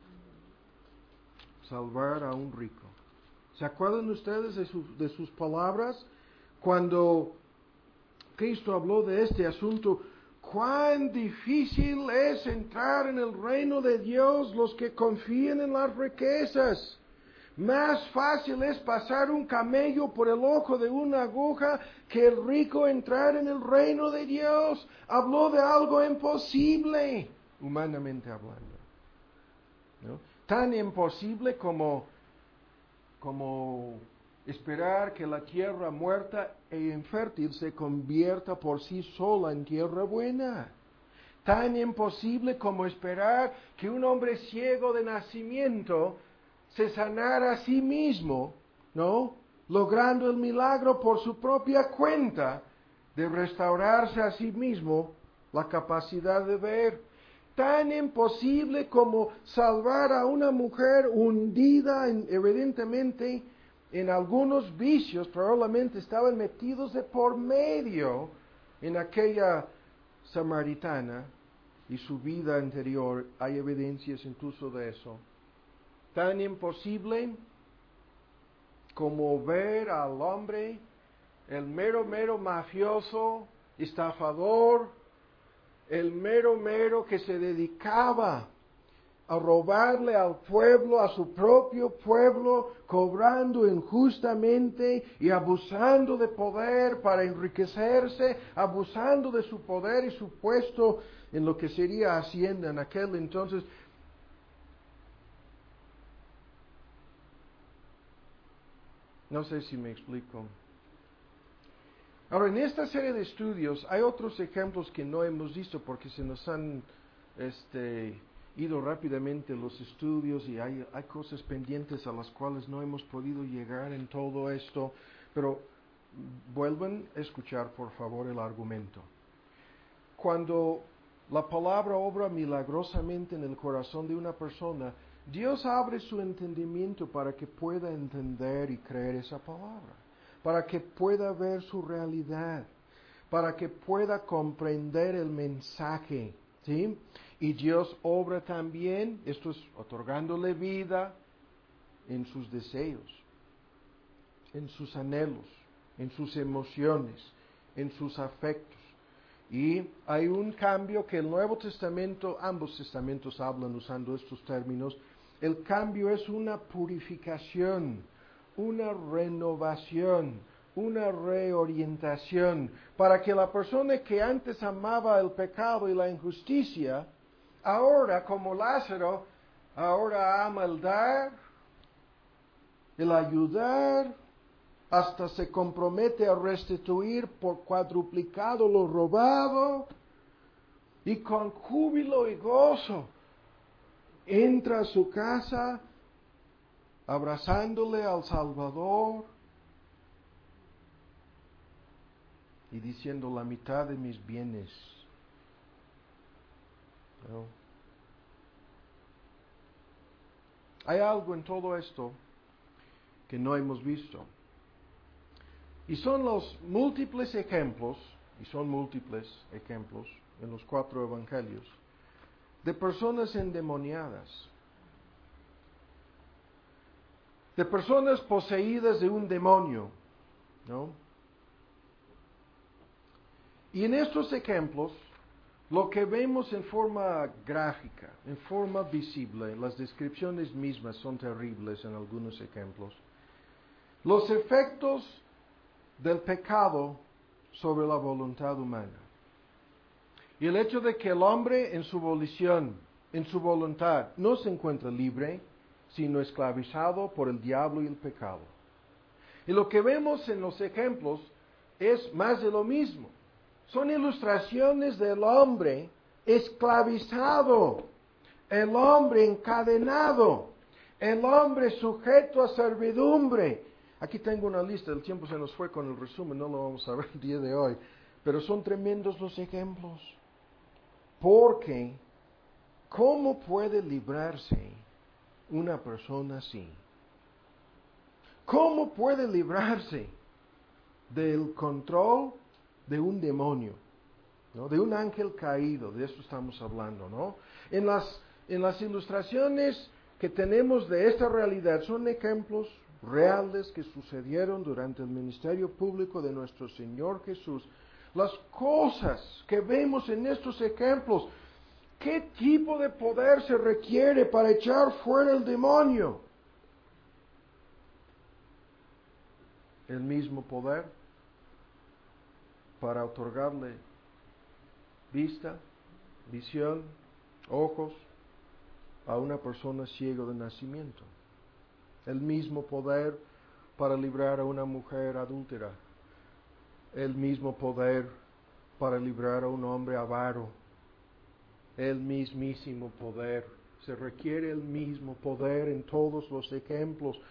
salvar a un rico. ¿Se acuerdan ustedes de sus palabras? Cuando Cristo habló de este asunto, cuán difícil es entrar en el reino de Dios los que confían en las riquezas. Más fácil es pasar un camello por el ojo de una aguja que el rico entrar en el reino de Dios. Habló de algo imposible, humanamente hablando, ¿no? Tan imposible como esperar que la tierra muerta e infértil se convierta por sí sola en tierra buena. Tan imposible como esperar que un hombre ciego de nacimiento se sanara a sí mismo, ¿no?, logrando el milagro por su propia cuenta de restaurarse a sí mismo la capacidad de ver. Tan imposible como salvar a una mujer hundida evidentemente en algunos vicios, probablemente estaban metidos de por medio en aquella samaritana y su vida anterior. Hay evidencias incluso de eso. Tan imposible como ver al hombre, el mero mafioso, estafador, el mero que se dedicaba a robarle al pueblo, a su propio pueblo, cobrando injustamente y abusando de poder para enriquecerse, abusando de su poder y su puesto en lo que sería Hacienda en aquel entonces. No sé si me explico. Ahora, en esta serie de estudios hay otros ejemplos que no hemos visto porque se nos han ido rápidamente los estudios y hay cosas pendientes a las cuales no hemos podido llegar en todo esto. Pero vuelvan a escuchar, por favor, el argumento. Cuando la palabra obra milagrosamente en el corazón de una persona, Dios abre su entendimiento para que pueda entender y creer esa palabra, para que pueda ver su realidad, para que pueda comprender el mensaje, ¿sí? Y Dios obra también, esto es otorgándole vida en sus deseos, en sus anhelos, en sus emociones, en sus afectos. Y hay un cambio que el Nuevo Testamento, ambos testamentos hablan usando estos términos. El cambio es una purificación, una renovación, una reorientación, para que la persona que antes amaba el pecado y la injusticia, ahora, como Lázaro, ahora ama el dar, el ayudar, hasta se compromete a restituir por cuadruplicado lo robado, y con júbilo y gozo entra a su casa abrazándole al Salvador y diciendo: la mitad de mis bienes. ¿No? Hay algo en todo esto que no hemos visto. Y son los múltiples ejemplos, en los 4 evangelios, de personas endemoniadas, de personas poseídas de un demonio, ¿no? Y en estos ejemplos, lo que vemos en forma gráfica, en forma visible, las descripciones mismas son terribles en algunos ejemplos, los efectos del pecado sobre la voluntad humana. Y el hecho de que el hombre en su volición, en su voluntad, no se encuentra libre, sino esclavizado por el diablo y el pecado. Y lo que vemos en los ejemplos es más de lo mismo. Son ilustraciones del hombre esclavizado, el hombre encadenado, el hombre sujeto a servidumbre. Aquí tengo una lista, el tiempo se nos fue con el resumen, no lo vamos a ver el día de hoy. Pero son tremendos los ejemplos. Porque, ¿cómo puede librarse una persona así? ¿Cómo puede librarse del control de un demonio? ¿No? De un ángel caído, de eso estamos hablando, ¿no? En las ilustraciones que tenemos de esta realidad son ejemplos reales que sucedieron durante el ministerio público de nuestro Señor Jesús. Las cosas que vemos en estos ejemplos, ¿qué tipo de poder se requiere para echar fuera el demonio? El mismo poder para otorgarle vista, visión, ojos a una persona ciega de nacimiento. El mismo poder para librar a una mujer adúltera. El mismo poder para librar a un hombre avaro. El mismísimo poder. Se requiere el mismo poder en todos los ejemplos.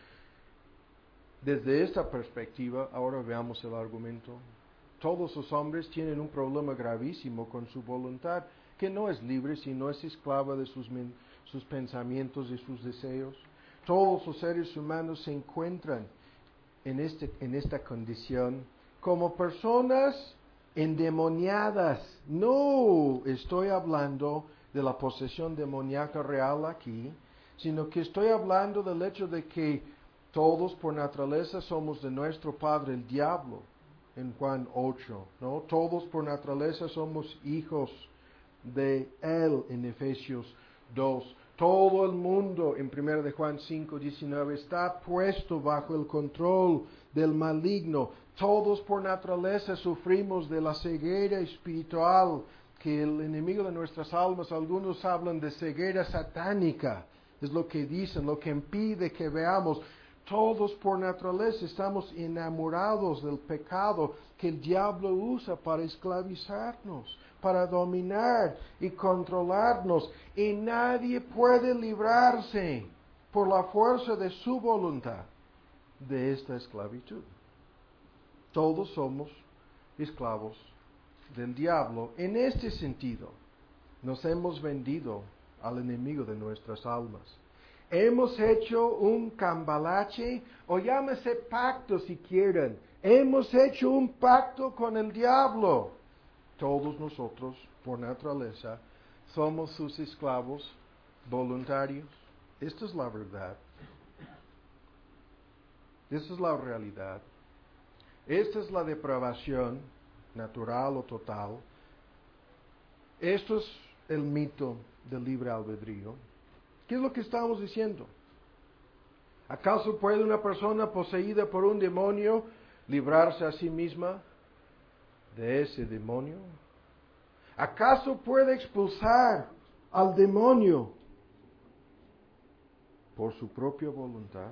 Desde esta perspectiva, ahora veamos el argumento. Todos los hombres tienen un problema gravísimo con su voluntad, que no es libre, sino es esclava de sus pensamientos y sus deseos. Todos los seres humanos se encuentran en esta condición como personas endemoniadas. No estoy hablando de la posesión demoníaca real aquí, sino que estoy hablando del hecho de que todos por naturaleza somos de nuestro padre el diablo, en Juan 8, ¿no? Todos por naturaleza somos hijos de él en Efesios 2. Todo el mundo en 1 de Juan 5:19 está puesto bajo el control del maligno. Todos por naturaleza sufrimos de la ceguera espiritual, que el enemigo de nuestras almas, algunos hablan de ceguera satánica, es lo que dicen, lo que impide que veamos. Todos por naturaleza estamos enamorados del pecado que el diablo usa para esclavizarnos, para dominar y controlarnos. Y nadie puede librarse por la fuerza de su voluntad de esta esclavitud. Todos somos esclavos del diablo. En este sentido, nos hemos vendido al enemigo de nuestras almas. Hemos hecho un cambalache, o llámese pacto si quieren. Hemos hecho un pacto con el diablo. Todos nosotros, por naturaleza, somos sus esclavos voluntarios. Esta es la verdad. Esta es la realidad. Esta es la depravación natural o total. Esto es el mito del libre albedrío. ¿Qué es lo que estamos diciendo? ¿Acaso puede una persona poseída por un demonio librarse a sí misma de ese demonio? ¿Acaso puede expulsar al demonio por su propia voluntad?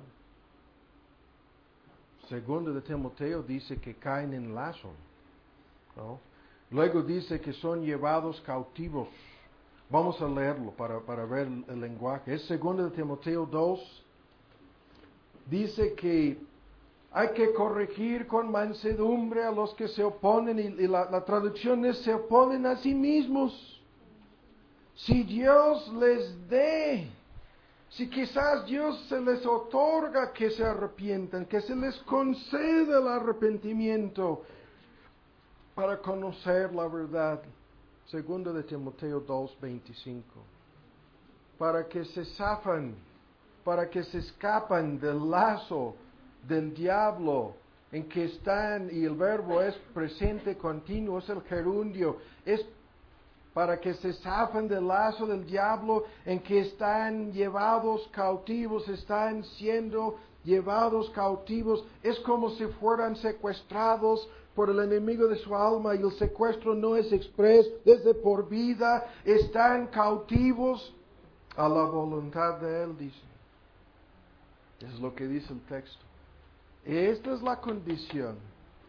Segundo de Timoteo dice que caen en lazo, ¿no? Luego dice que son llevados cautivos. Vamos a leerlo para ver el lenguaje. Es 2 de Timoteo 2. Dice que hay que corregir con mansedumbre a los que se oponen, y la traducción es se oponen a sí mismos. Si Dios les dé, si quizás Dios se les otorga que se arrepientan, que se les conceda el arrepentimiento para conocer la verdad. 2 de Timoteo 2:25. Para que se zafan, para que se escapan del lazo del diablo en que están, y el verbo es presente continuo, es el gerundio, es para que se zafan del lazo del diablo en que están llevados cautivos, están siendo llevados cautivos. Es como si fueran secuestrados por el enemigo de su alma, y el secuestro no es express, es de por vida. Están cautivos a la voluntad de Él, dice. Es lo que dice el texto. Esta es la condición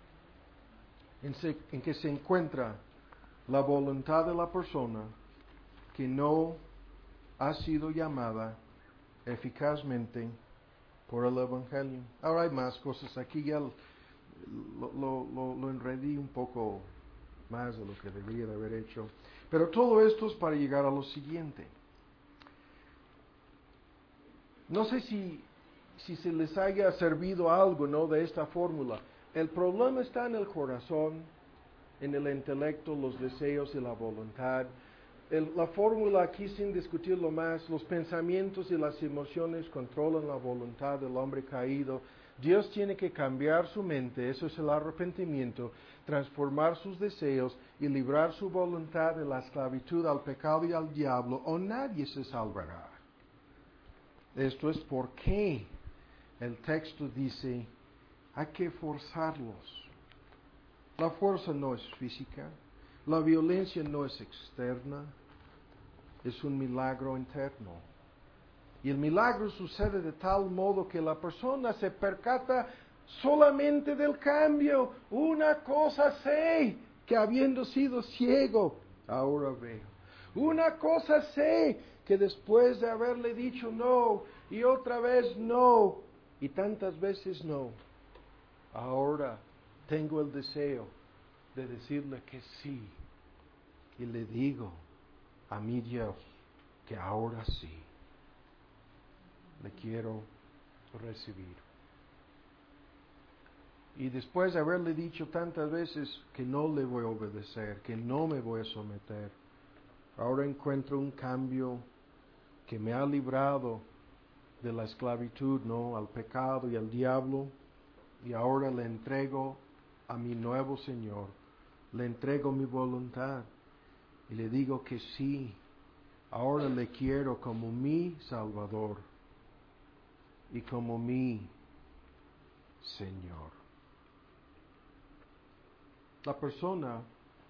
en que se encuentra la voluntad de la persona que no ha sido llamada eficazmente por el Evangelio. Ahora hay más cosas aquí, ya lo enredé un poco más de lo que debería de haber hecho. Pero todo esto es para llegar a lo siguiente. No sé si se les haya servido algo, ¿no?, de esta fórmula. El problema está en el corazón, en el intelecto, los deseos y la voluntad. La fórmula aquí, sin discutirlo más, los pensamientos y las emociones controlan la voluntad del hombre caído. Dios tiene que cambiar su mente, eso es el arrepentimiento, transformar sus deseos y librar su voluntad de la esclavitud al pecado y al diablo, o nadie se salvará. Esto es porque el texto dice, hay que forzarlos. La fuerza no es física, la violencia no es externa, es un milagro interno. Y el milagro sucede de tal modo que la persona se percata solamente del cambio. Una cosa sé, que habiendo sido ciego, ahora veo. Una cosa sé, que después de haberle dicho no, y otra vez no, y tantas veces no, ahora tengo el deseo de decirle que sí. Y le digo a mi Dios que ahora sí le quiero recibir. Y después de haberle dicho tantas veces que no le voy a obedecer, que no me voy a someter, ahora encuentro un cambio que me ha librado de la esclavitud, ¿no?, al pecado y al diablo, y ahora le entrego a mi nuevo Señor, le entrego mi voluntad y le digo que sí, ahora le quiero como mi Salvador y como mi Señor. La persona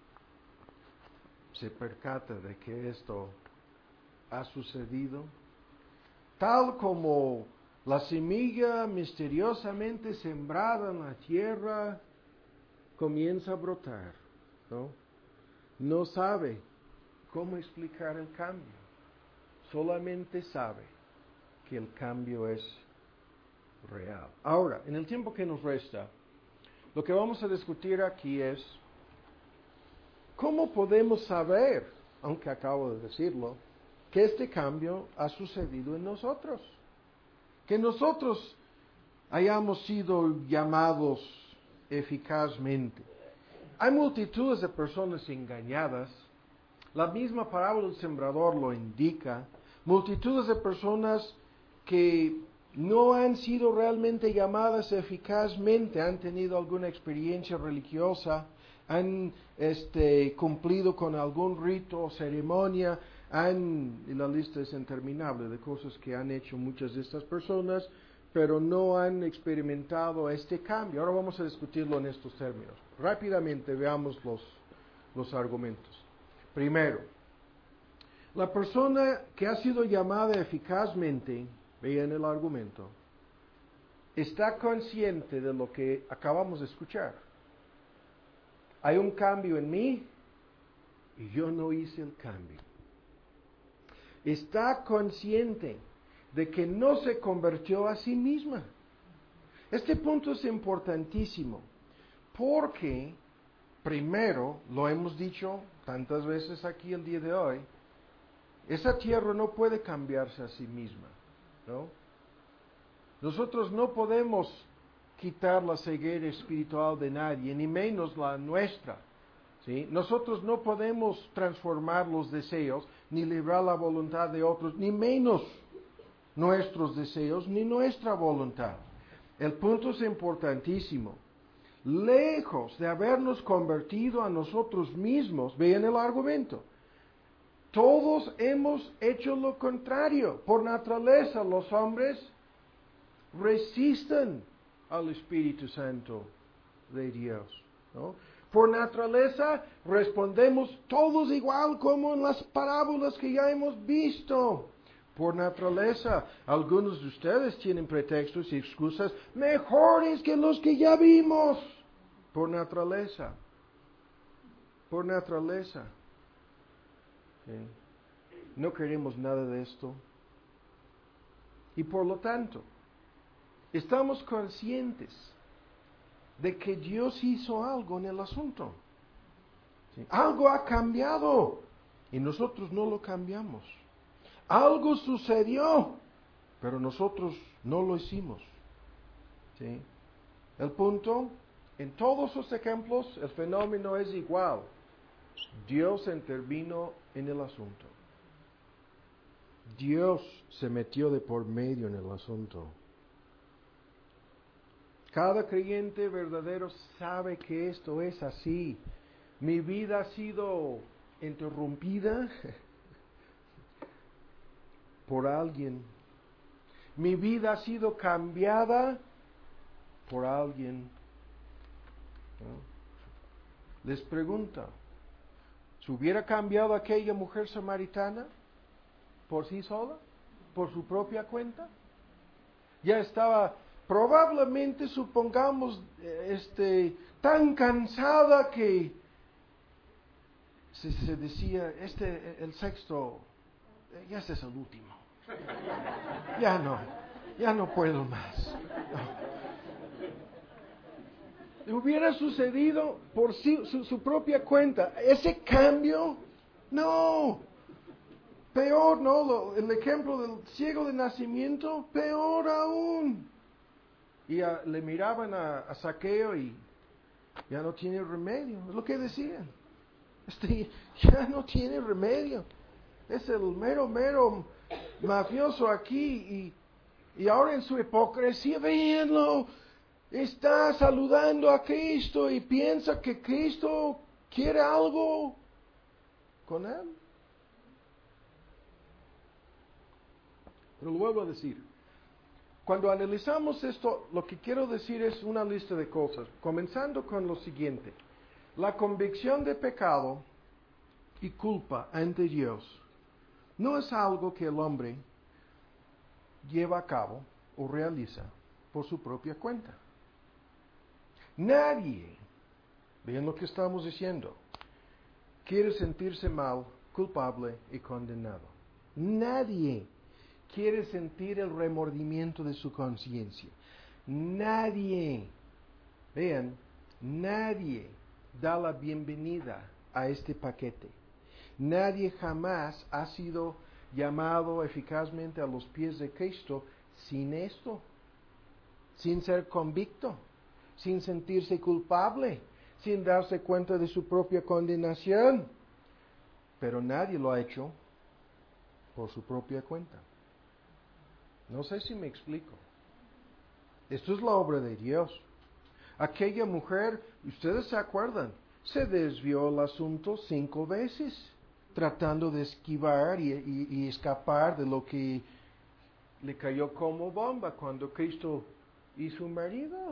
se percata de que esto ha sucedido, tal como la semilla misteriosamente sembrada en la tierra comienza a brotar, ¿no? No sabe cómo explicar el cambio, solamente sabe que el cambio es real. Ahora, en el tiempo que nos resta, lo que vamos a discutir aquí es cómo podemos saber, aunque acabo de decirlo, que este cambio ha sucedido en nosotros, que nosotros hayamos sido llamados eficazmente. Hay multitudes de personas engañadas, la misma parábola del sembrador lo indica, multitudes de personas que no han sido realmente llamadas eficazmente, han tenido alguna experiencia religiosa, han cumplido con algún rito o ceremonia, y la lista es interminable de cosas que han hecho muchas de estas personas, pero no han experimentado este cambio. Ahora vamos a discutirlo en estos términos. Rápidamente veamos los argumentos. Primero, la persona que ha sido llamada eficazmente, vean el argumento, está consciente de lo que acabamos de escuchar. Hay un cambio en mí y yo no hice el cambio. Está consciente de que no se convirtió a sí misma. Este punto es importantísimo porque, primero, lo hemos dicho tantas veces aquí el día de hoy, esa tierra no puede cambiarse a sí misma, ¿no? Nosotros no podemos quitar la ceguera espiritual de nadie, ni menos la nuestra, ¿sí? Nosotros no podemos transformar los deseos, ni librar la voluntad de otros, ni menos nuestros deseos, ni nuestra voluntad. El punto es importantísimo. Lejos de habernos convertido a nosotros mismos, vean el argumento, todos hemos hecho lo contrario. Por naturaleza, los hombres resisten al Espíritu Santo de Dios, ¿no? Por naturaleza, respondemos todos igual como en las parábolas que ya hemos visto. Por naturaleza, algunos de ustedes tienen pretextos y excusas mejores que los que ya vimos. Por naturaleza. Por naturaleza. ¿Sí? No queremos nada de esto. Y por lo tanto, estamos conscientes de que Dios hizo algo en el asunto. ¿Sí? Algo ha cambiado y nosotros no lo cambiamos. Algo sucedió, pero nosotros no lo hicimos. ¿Sí? El punto, en todos los ejemplos, el fenómeno es igual. Dios intervino en el asunto. Dios se metió de por medio en el asunto. Cada creyente verdadero sabe que esto es así. Mi vida ha sido interrumpida por alguien. Mi vida ha sido cambiada por alguien. ¿No? Les pregunto, ¿se hubiera cambiado aquella mujer samaritana por sí sola? ¿Por su propia cuenta? Ya estaba probablemente, supongamos, tan cansada que se decía, el sexto, ya este es el último. Ya no puedo más. No. Hubiera sucedido por sí, su propia cuenta. Ese cambio, no. Peor, ¿no? El ejemplo del ciego de nacimiento, peor aún. Y le miraban a Zaqueo y ya no tiene remedio. Es lo que decían. Ya no tiene remedio. Es el mero mafioso aquí. Y ahora en su hipocresía, véanlo. Está saludando a Cristo y piensa que Cristo quiere algo con él. Pero lo vuelvo a decir. Cuando analizamos esto, lo que quiero decir es una lista de cosas, comenzando con lo siguiente. La convicción de pecado y culpa ante Dios no es algo que el hombre lleva a cabo o realiza por su propia cuenta. Nadie, vean lo que estamos diciendo, quiere sentirse mal, culpable y condenado. Nadie quiere sentir el remordimiento de su conciencia. Nadie, vean, nadie da la bienvenida a este paquete. Nadie jamás ha sido llamado eficazmente a los pies de Cristo sin esto, sin ser convicto, sin sentirse culpable, sin darse cuenta de su propia condenación. Pero nadie lo ha hecho por su propia cuenta. No sé si me explico. Esto es la obra de Dios. Aquella mujer, ustedes se acuerdan, se desvió el asunto 5 veces, tratando de esquivar y escapar de lo que le cayó como bomba cuando Cristo y su marido.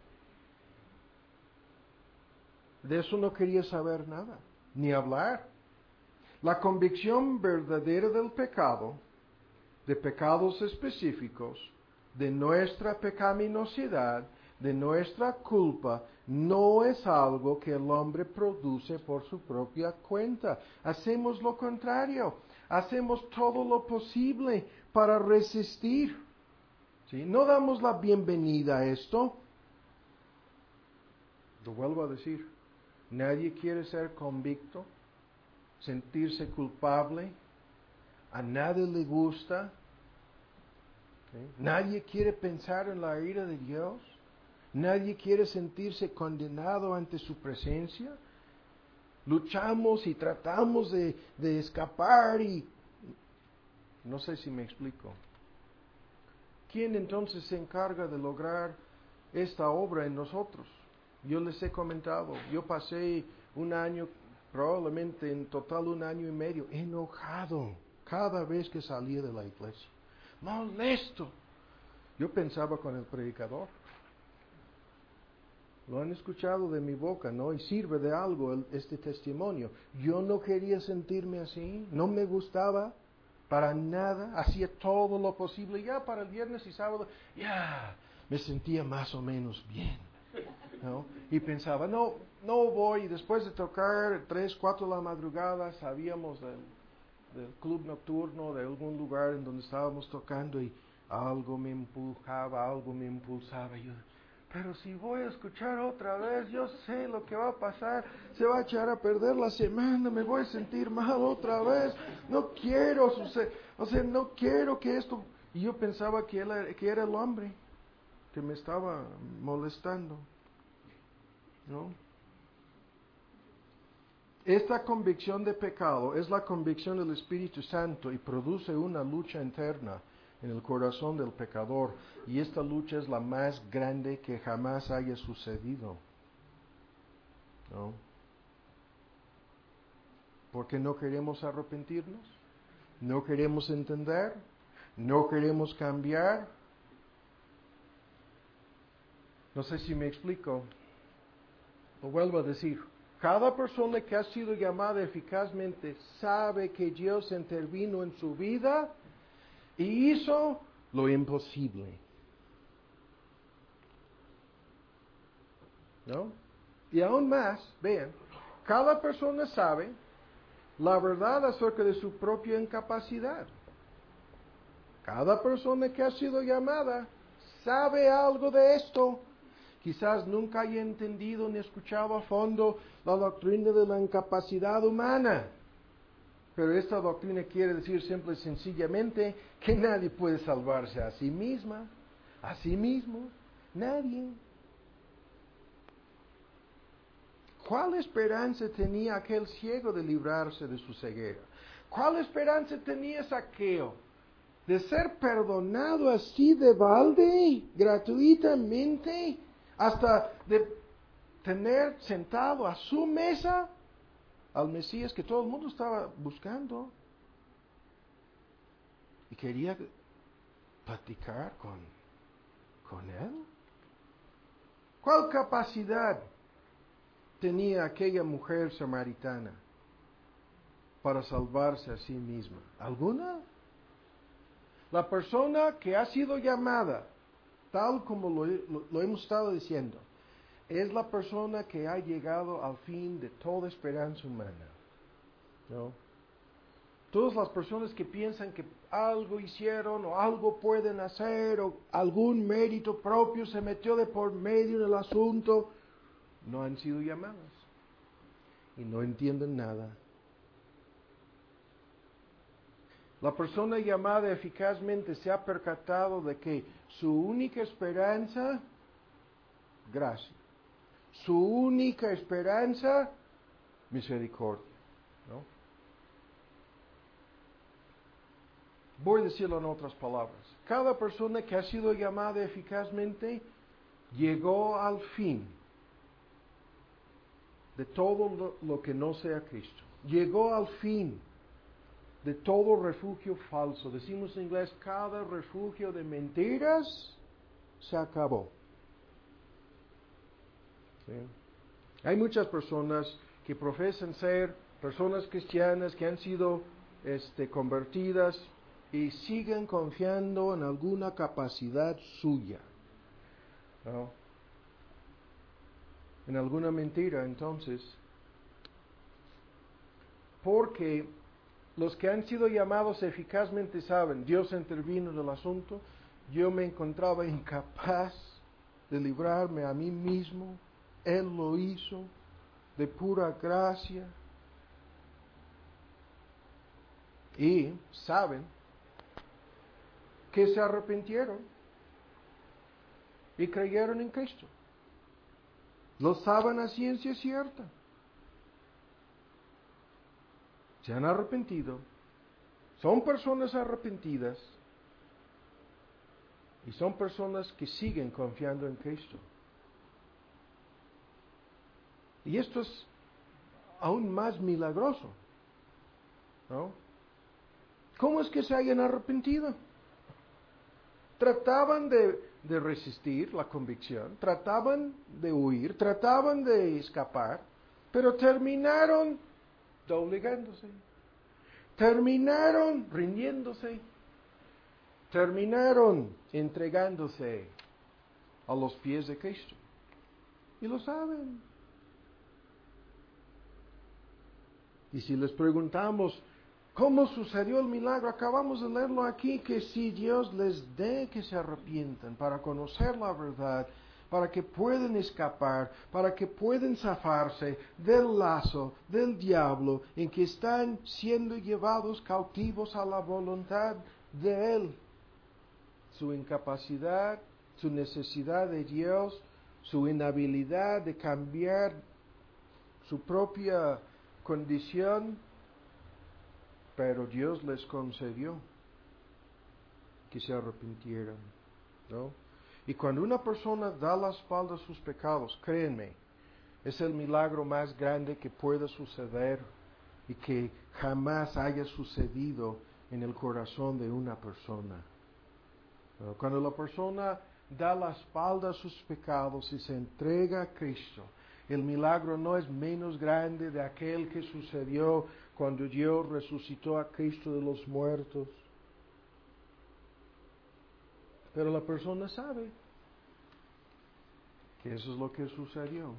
De eso no quería saber nada, ni hablar. La convicción verdadera del pecado, de pecados específicos, de nuestra pecaminosidad, de nuestra culpa, no es algo que el hombre produce por su propia cuenta. Hacemos lo contrario. Hacemos todo lo posible para resistir. ¿Sí? No damos la bienvenida a esto. Lo vuelvo a decir. Nadie quiere ser convicto, sentirse culpable. A nadie le gusta. ¿Sí? Nadie quiere pensar en la ira de Dios. Nadie quiere sentirse condenado ante su presencia. Luchamos y tratamos de escapar y... No sé si me explico. ¿Quién entonces se encarga de lograr esta obra en nosotros? Yo les he comentado, yo pasé un año, probablemente en total 1 año y medio, enojado cada vez que salía de la iglesia. Molesto. Yo pensaba con el predicador. Lo han escuchado de mi boca, ¿no? Y sirve de algo este testimonio. Yo no quería sentirme así, no me gustaba para nada, hacía todo lo posible. Ya para el viernes y sábado, ya me sentía más o menos bien, ¿no? Y pensaba, no voy. Después de tocar 3, 4 de la madrugada, sabíamos del club nocturno, de algún lugar en donde estábamos tocando y algo me empujaba, algo me impulsaba. Yo, pero si voy a escuchar otra vez, yo sé lo que va a pasar, se va a echar a perder la semana, me voy a sentir mal otra vez, no quiero no quiero que esto... Y yo pensaba que era el hombre que me estaba molestando, ¿no? Esta convicción de pecado es la convicción del Espíritu Santo y produce una lucha interna en el corazón del pecador. Y esta lucha es la más grande que jamás haya sucedido, ¿no? Porque no queremos arrepentirnos, no queremos entender, no queremos cambiar. No sé si me explico. Lo vuelvo a decir. Cada persona que ha sido llamada eficazmente sabe que Dios intervino en su vida y hizo lo imposible, ¿no? Y aún más, vean, cada persona sabe la verdad acerca de su propia incapacidad. Cada persona que ha sido llamada sabe algo de esto. Quizás nunca haya entendido ni escuchado a fondo la doctrina de la incapacidad humana. Pero esta doctrina quiere decir simple y sencillamente que nadie puede salvarse a sí misma, a sí mismo, nadie. ¿Cuál esperanza tenía aquel ciego de librarse de su ceguera? ¿Cuál esperanza tenía Zaqueo de ser perdonado así de balde, gratuitamente? Hasta de tener sentado a su mesa al Mesías que todo el mundo estaba buscando. Y quería platicar con él. ¿Cuál capacidad tenía aquella mujer samaritana para salvarse a sí misma? ¿Alguna? La persona que ha sido llamada, tal como lo hemos estado diciendo, es la persona que ha llegado al fin de toda esperanza humana, ¿no? Todas las personas que piensan que algo hicieron o algo pueden hacer o algún mérito propio se metió de por medio en el asunto, no han sido llamadas y no entienden nada. La persona llamada eficazmente se ha percatado de que su única esperanza, gracia. Su única esperanza, misericordia, ¿no? Voy a decirlo en otras palabras. Cada persona que ha sido llamada eficazmente llegó al fin de todo lo que no sea Cristo. Llegó al fin de todo refugio falso. Decimos en inglés, cada refugio de mentiras se acabó. ¿Sí? Hay muchas personas que profesan ser personas cristianas que han sido convertidas y siguen confiando en alguna capacidad suya, ¿no? En alguna mentira, entonces, porque los que han sido llamados eficazmente saben, Dios intervino en el asunto, yo me encontraba incapaz de librarme a mí mismo, Él lo hizo de pura gracia, y saben que se arrepintieron y creyeron en Cristo. Lo saben a ciencia cierta. Se han arrepentido, son personas arrepentidas y son personas que siguen confiando en Cristo. Y esto es aún más milagroso, ¿no? ¿Cómo es que se hayan arrepentido? Trataban de resistir la convicción, trataban de huir, trataban de escapar, pero terminaron doblegándose, terminaron rindiéndose, terminaron entregándose a los pies de Cristo. Y lo saben. Y si les preguntamos, ¿cómo sucedió el milagro? Acabamos de leerlo aquí, que si Dios les dé que se arrepientan para conocer la verdad, para que puedan escapar, para que puedan zafarse del lazo del diablo en que están siendo llevados cautivos a la voluntad de Él. Su incapacidad, su necesidad de Dios, su inhabilidad de cambiar su propia condición, pero Dios les concedió que se arrepintieran, ¿no? Y cuando una persona da la espalda a sus pecados, créanme, es el milagro más grande que pueda suceder y que jamás haya sucedido en el corazón de una persona. ¿No? Cuando la persona da la espalda a sus pecados y se entrega a Cristo, el milagro no es menos grande de aquel que sucedió cuando Dios resucitó a Cristo de los muertos. Pero la persona sabe que eso es lo que sucedió,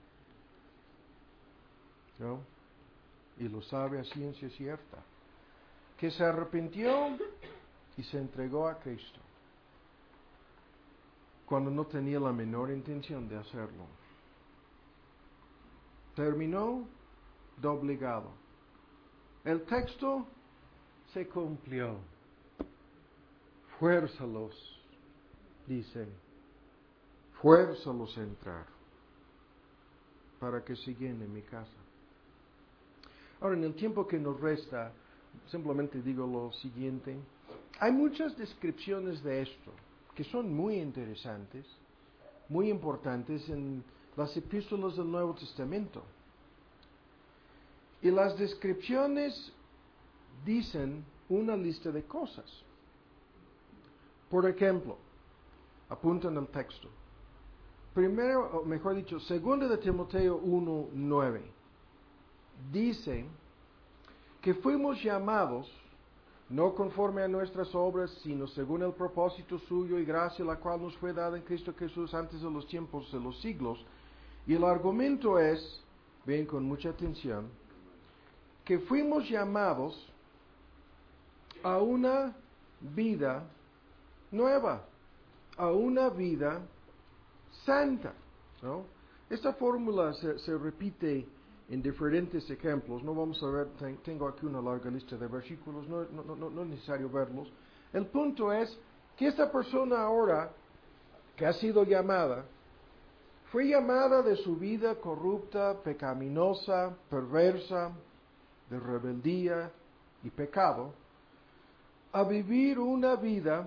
¿no? Y lo sabe a ciencia cierta, que se arrepintió y se entregó a Cristo, cuando no tenía la menor intención de hacerlo. Terminó de obligado. El texto se cumplió. Fuérzalos, dice, fuérzalos a entrar para que se llene mi casa. Ahora, en el tiempo que nos resta, simplemente digo lo siguiente. Hay muchas descripciones de esto que son muy interesantes, muy importantes en las epístolas del Nuevo Testamento. Y las descripciones dicen una lista de cosas. Por ejemplo, apuntan el texto. Primero, o mejor dicho, 2 de Timoteo 1:9. Dice que fuimos llamados, no conforme a nuestras obras, sino según el propósito suyo y gracia la cual nos fue dada en Cristo Jesús antes de los tiempos de los siglos. Y el argumento es, ven con mucha atención, que fuimos llamados a una vida nueva, a una vida santa, ¿no? Esta fórmula se repite en diferentes ejemplos. No vamos a ver, tengo aquí una larga lista de versículos, no es necesario verlos. El punto es que esta persona ahora, que ha sido llamada, fue llamada de su vida corrupta, pecaminosa, perversa, de rebeldía y pecado, a vivir una vida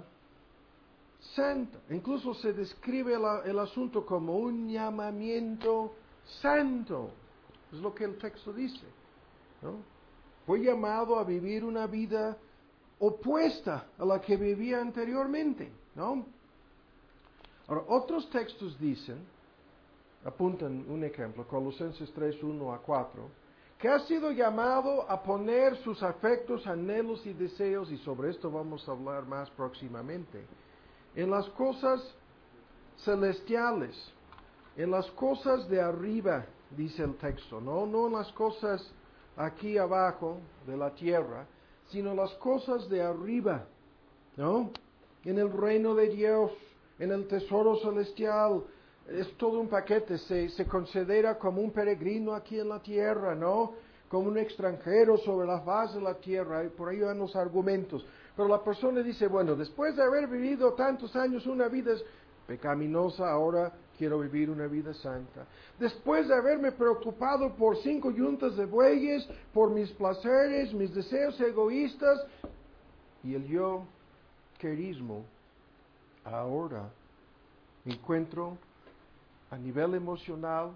santa. Incluso se describe el asunto como un llamamiento santo. Es lo que el texto dice, ¿no? Fue llamado a vivir una vida opuesta a la que vivía anteriormente, ¿no? Ahora, otros textos dicen, apuntan un ejemplo, Colosenses 3:1-4, que ha sido llamado a poner sus afectos, anhelos y deseos, y sobre esto vamos a hablar más próximamente, en las cosas celestiales, en las cosas de arriba, dice el texto, no en las cosas aquí abajo de la tierra, sino las cosas de arriba, ¿no? En el reino de Dios, en el tesoro celestial. Es todo un paquete, se considera como un peregrino aquí en la tierra, ¿no? Como un extranjero sobre la faz de la tierra, y por ahí van los argumentos. Pero la persona dice, bueno, después de haber vivido tantos años una vida pecaminosa, ahora quiero vivir una vida santa. Después de haberme preocupado por 5 yuntas de bueyes, por mis placeres, mis deseos egoístas, y el yo querismo, ahora encuentro a nivel emocional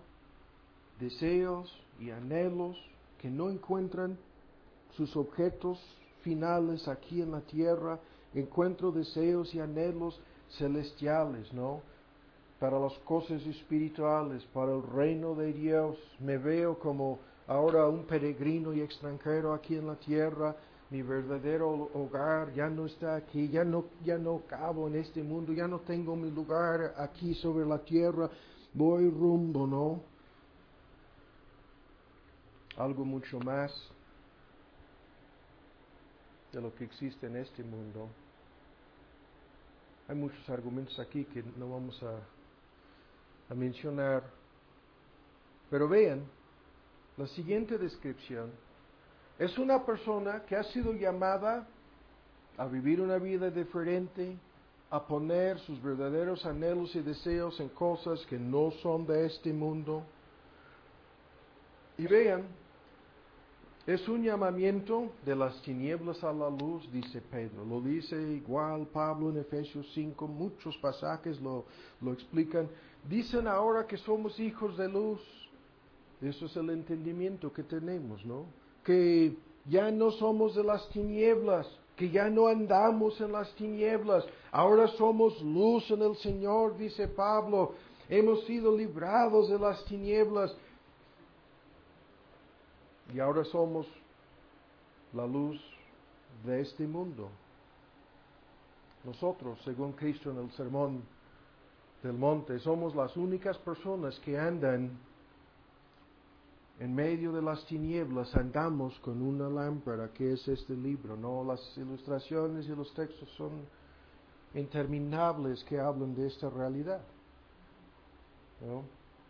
deseos y anhelos que no encuentran sus objetos finales aquí en la tierra. Encuentro deseos y anhelos celestiales, ¿no? Para las cosas espirituales, para el reino de Dios. Me veo como ahora un peregrino y extranjero aquí en la tierra. Mi verdadero hogar ya no está aquí, ya no cabo en este mundo, ya no tengo mi lugar aquí sobre la tierra. Voy rumbo, ¿no? Algo mucho más de lo que existe en este mundo. Hay muchos argumentos aquí que no vamos a a mencionar. Pero vean, la siguiente descripción es una persona que ha sido llamada a vivir una vida diferente, a poner sus verdaderos anhelos y deseos en cosas que no son de este mundo. Y vean, es un llamamiento de las tinieblas a la luz, dice Pedro. Lo dice igual Pablo en Efesios 5, muchos pasajes lo explican. Dicen ahora que somos hijos de luz. Eso es el entendimiento que tenemos, ¿no? Que ya no somos de las tinieblas, que ya no andamos en las tinieblas. Ahora somos luz en el Señor, dice Pablo. Hemos sido librados de las tinieblas. Y ahora somos la luz de este mundo. Nosotros, según Cristo en el Sermón del Monte, somos las únicas personas que andan en medio de las tinieblas. Andamos con una lámpara, que es este libro, ¿no? Las ilustraciones y los textos son interminables que hablan de esta realidad, ¿no?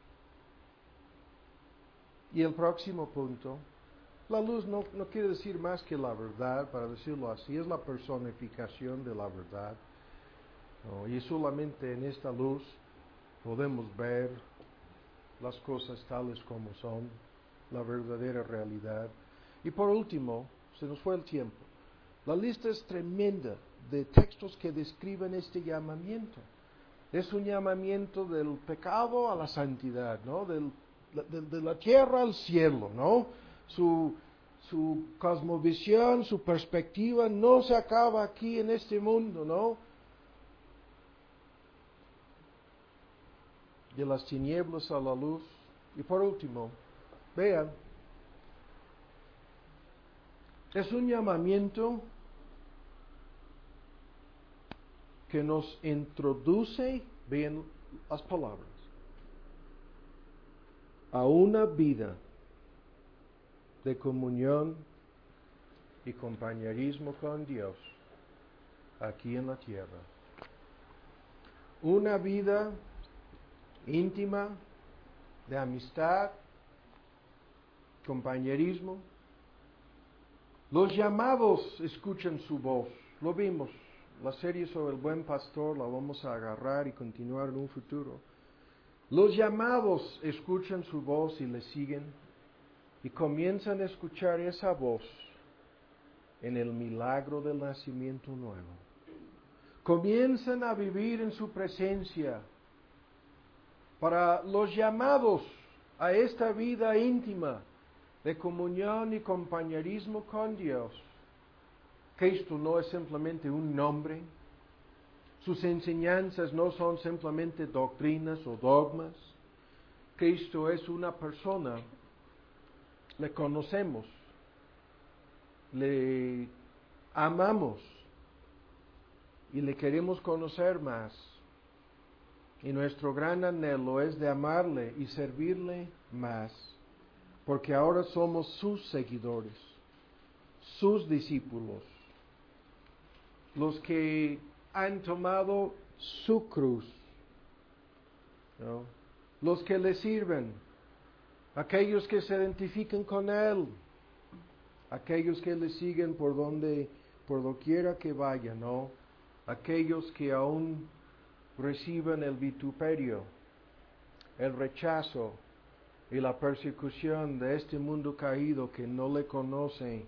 Y el próximo punto, la luz no quiere decir más que la verdad, para decirlo así, es la personificación de la verdad, ¿no? Y solamente en esta luz podemos ver las cosas tales como son, la verdadera realidad. Y por último, se nos fue el tiempo, la lista es tremenda de textos que describen este llamamiento. Es un llamamiento del pecado a la santidad, ¿no? De la tierra al cielo, ¿no? Su cosmovisión, su perspectiva no se acaba aquí en este mundo, ¿no? De las tinieblas a la luz. Y por último, vean, es un llamamiento que nos introduce, vean las palabras, a una vida de comunión y compañerismo con Dios aquí en la tierra. Una vida íntima de amistad, compañerismo. Los llamados escuchan su voz. Lo vimos. La serie sobre el buen pastor la vamos a agarrar y continuar en un futuro. Los llamados escuchan su voz y le siguen y comienzan a escuchar esa voz en el milagro del nacimiento nuevo. Comienzan a vivir en su presencia. Para los llamados a esta vida íntima de comunión y compañerismo con Dios, Cristo no es simplemente un nombre, sus enseñanzas no son simplemente doctrinas o dogmas. Cristo es una persona, le conocemos, le amamos y le queremos conocer más. Y nuestro gran anhelo es de amarle y servirle más, porque ahora somos sus seguidores, sus discípulos, los que han tomado su cruz, ¿no? Los que le sirven, aquellos que se identifican con Él, aquellos que le siguen por doquiera que vaya, ¿no? Aquellos que aún reciben el vituperio, el rechazo y la persecución de este mundo caído que no le conoce.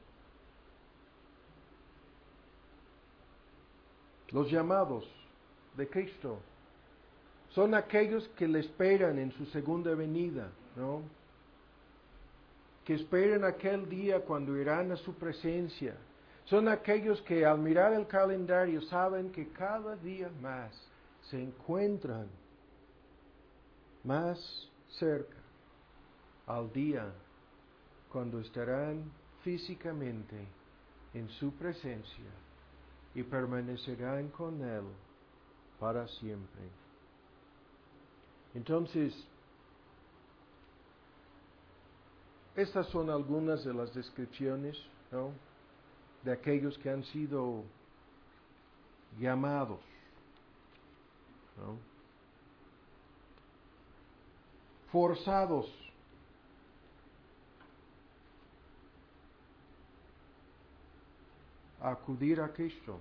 Los llamados de Cristo son aquellos que le esperan en su segunda venida, ¿no? Que esperan aquel día cuando irán a su presencia. Son aquellos que al mirar el calendario saben que cada día más se encuentran más cerca al día cuando estarán físicamente en su presencia y permanecerán con Él para siempre. Entonces, estas son algunas de las descripciones, ¿no?, de aquellos que han sido llamados, ¿no? forzados a acudir a Cristo.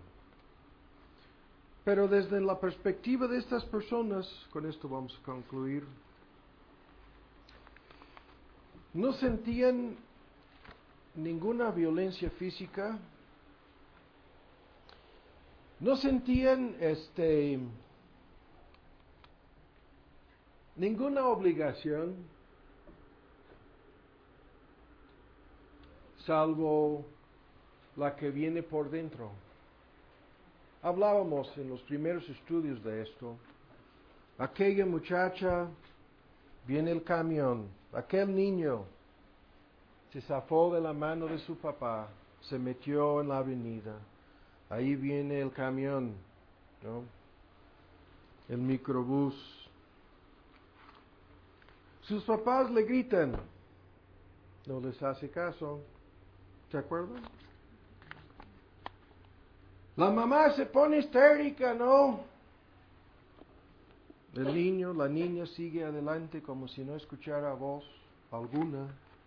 Pero desde la perspectiva de estas personas, con esto vamos a concluir, no sentían ninguna violencia física, no sentían ninguna obligación, salvo la que viene por dentro. Hablábamos en los primeros estudios de esto. Aquella muchacha, viene el camión, aquel niño se zafó de la mano de su papá, se metió en la avenida, ahí viene el camión, ¿no? El microbús. Sus papás le gritan, no les hace caso, ¿se acuerdan? La mamá se pone histérica, ¿no? El niño, la niña sigue adelante como si no escuchara voz alguna.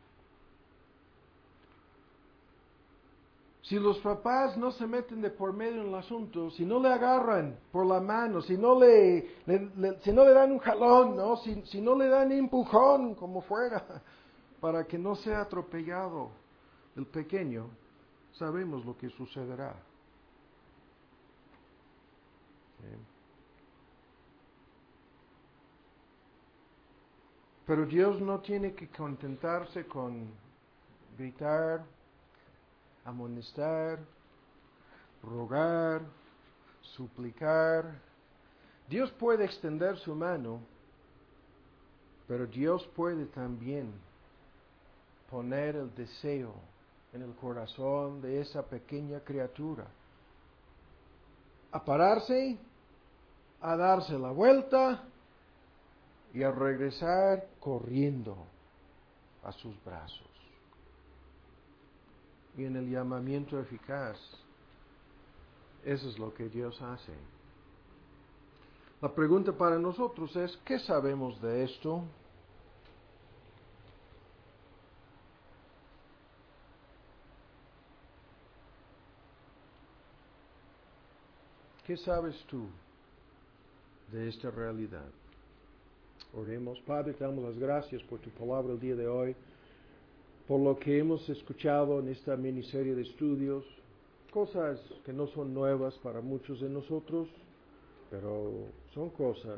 Si los papás no se meten de por medio en el asunto, si no le agarran por la mano, si no le dan un jalón, ¿no? Si no le dan empujón, como fuera, para que no sea atropellado el pequeño, sabemos lo que sucederá. Pero Dios no tiene que contentarse con gritar, amonestar, rogar, suplicar. Dios puede extender su mano, pero Dios puede también poner el deseo en el corazón de esa pequeña criatura a pararse, a darse la vuelta y a regresar corriendo a sus brazos. Y en el llamamiento eficaz, eso es lo que Dios hace. La pregunta para nosotros es, ¿qué sabemos de esto? ¿Qué sabes tú de esta realidad? Oremos. Padre, te damos las gracias por tu palabra el día de hoy, por lo que hemos escuchado en esta miniserie de estudios, cosas que no son nuevas para muchos de nosotros, pero son cosas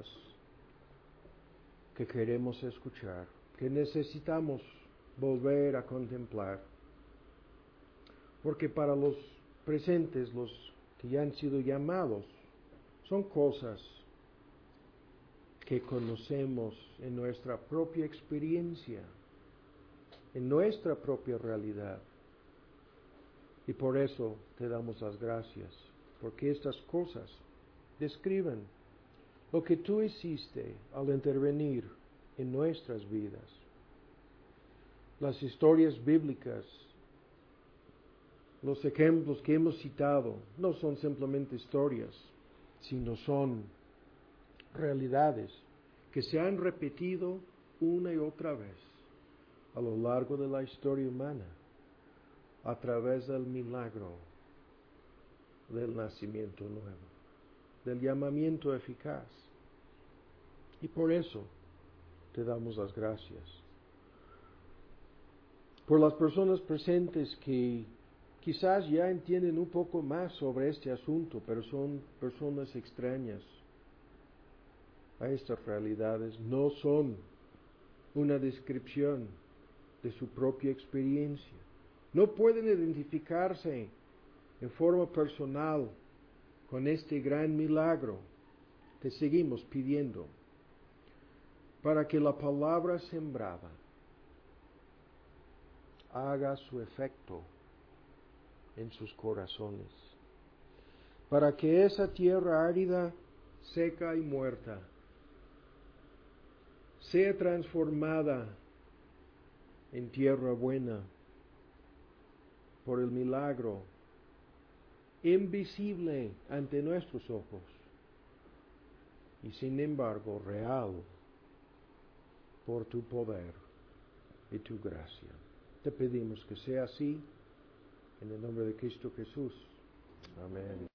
que queremos escuchar, que necesitamos volver a contemplar, porque para los presentes, los que ya han sido llamados, son cosas que conocemos en nuestra propia experiencia, en nuestra propia realidad. Y por eso te damos las gracias, porque estas cosas describen lo que tú hiciste al intervenir en nuestras vidas. Las historias bíblicas, los ejemplos que hemos citado, no son simplemente historias, sino son realidades que se han repetido una y otra vez a lo largo de la historia humana, a través del milagro del nacimiento nuevo, del llamamiento eficaz. Y por eso te damos las gracias. Por las personas presentes que quizás ya entienden un poco más sobre este asunto, pero son personas extrañas a estas realidades, no son una descripción de su propia experiencia. No pueden identificarse en forma personal con este gran milagro. Te seguimos pidiendo para que la palabra sembrada haga su efecto en sus corazones, para que esa tierra árida, seca y muerta sea transformada en tierra buena por el milagro invisible ante nuestros ojos y sin embargo real por tu poder y tu gracia. Te pedimos que sea así, en el nombre de Cristo Jesús. Amén.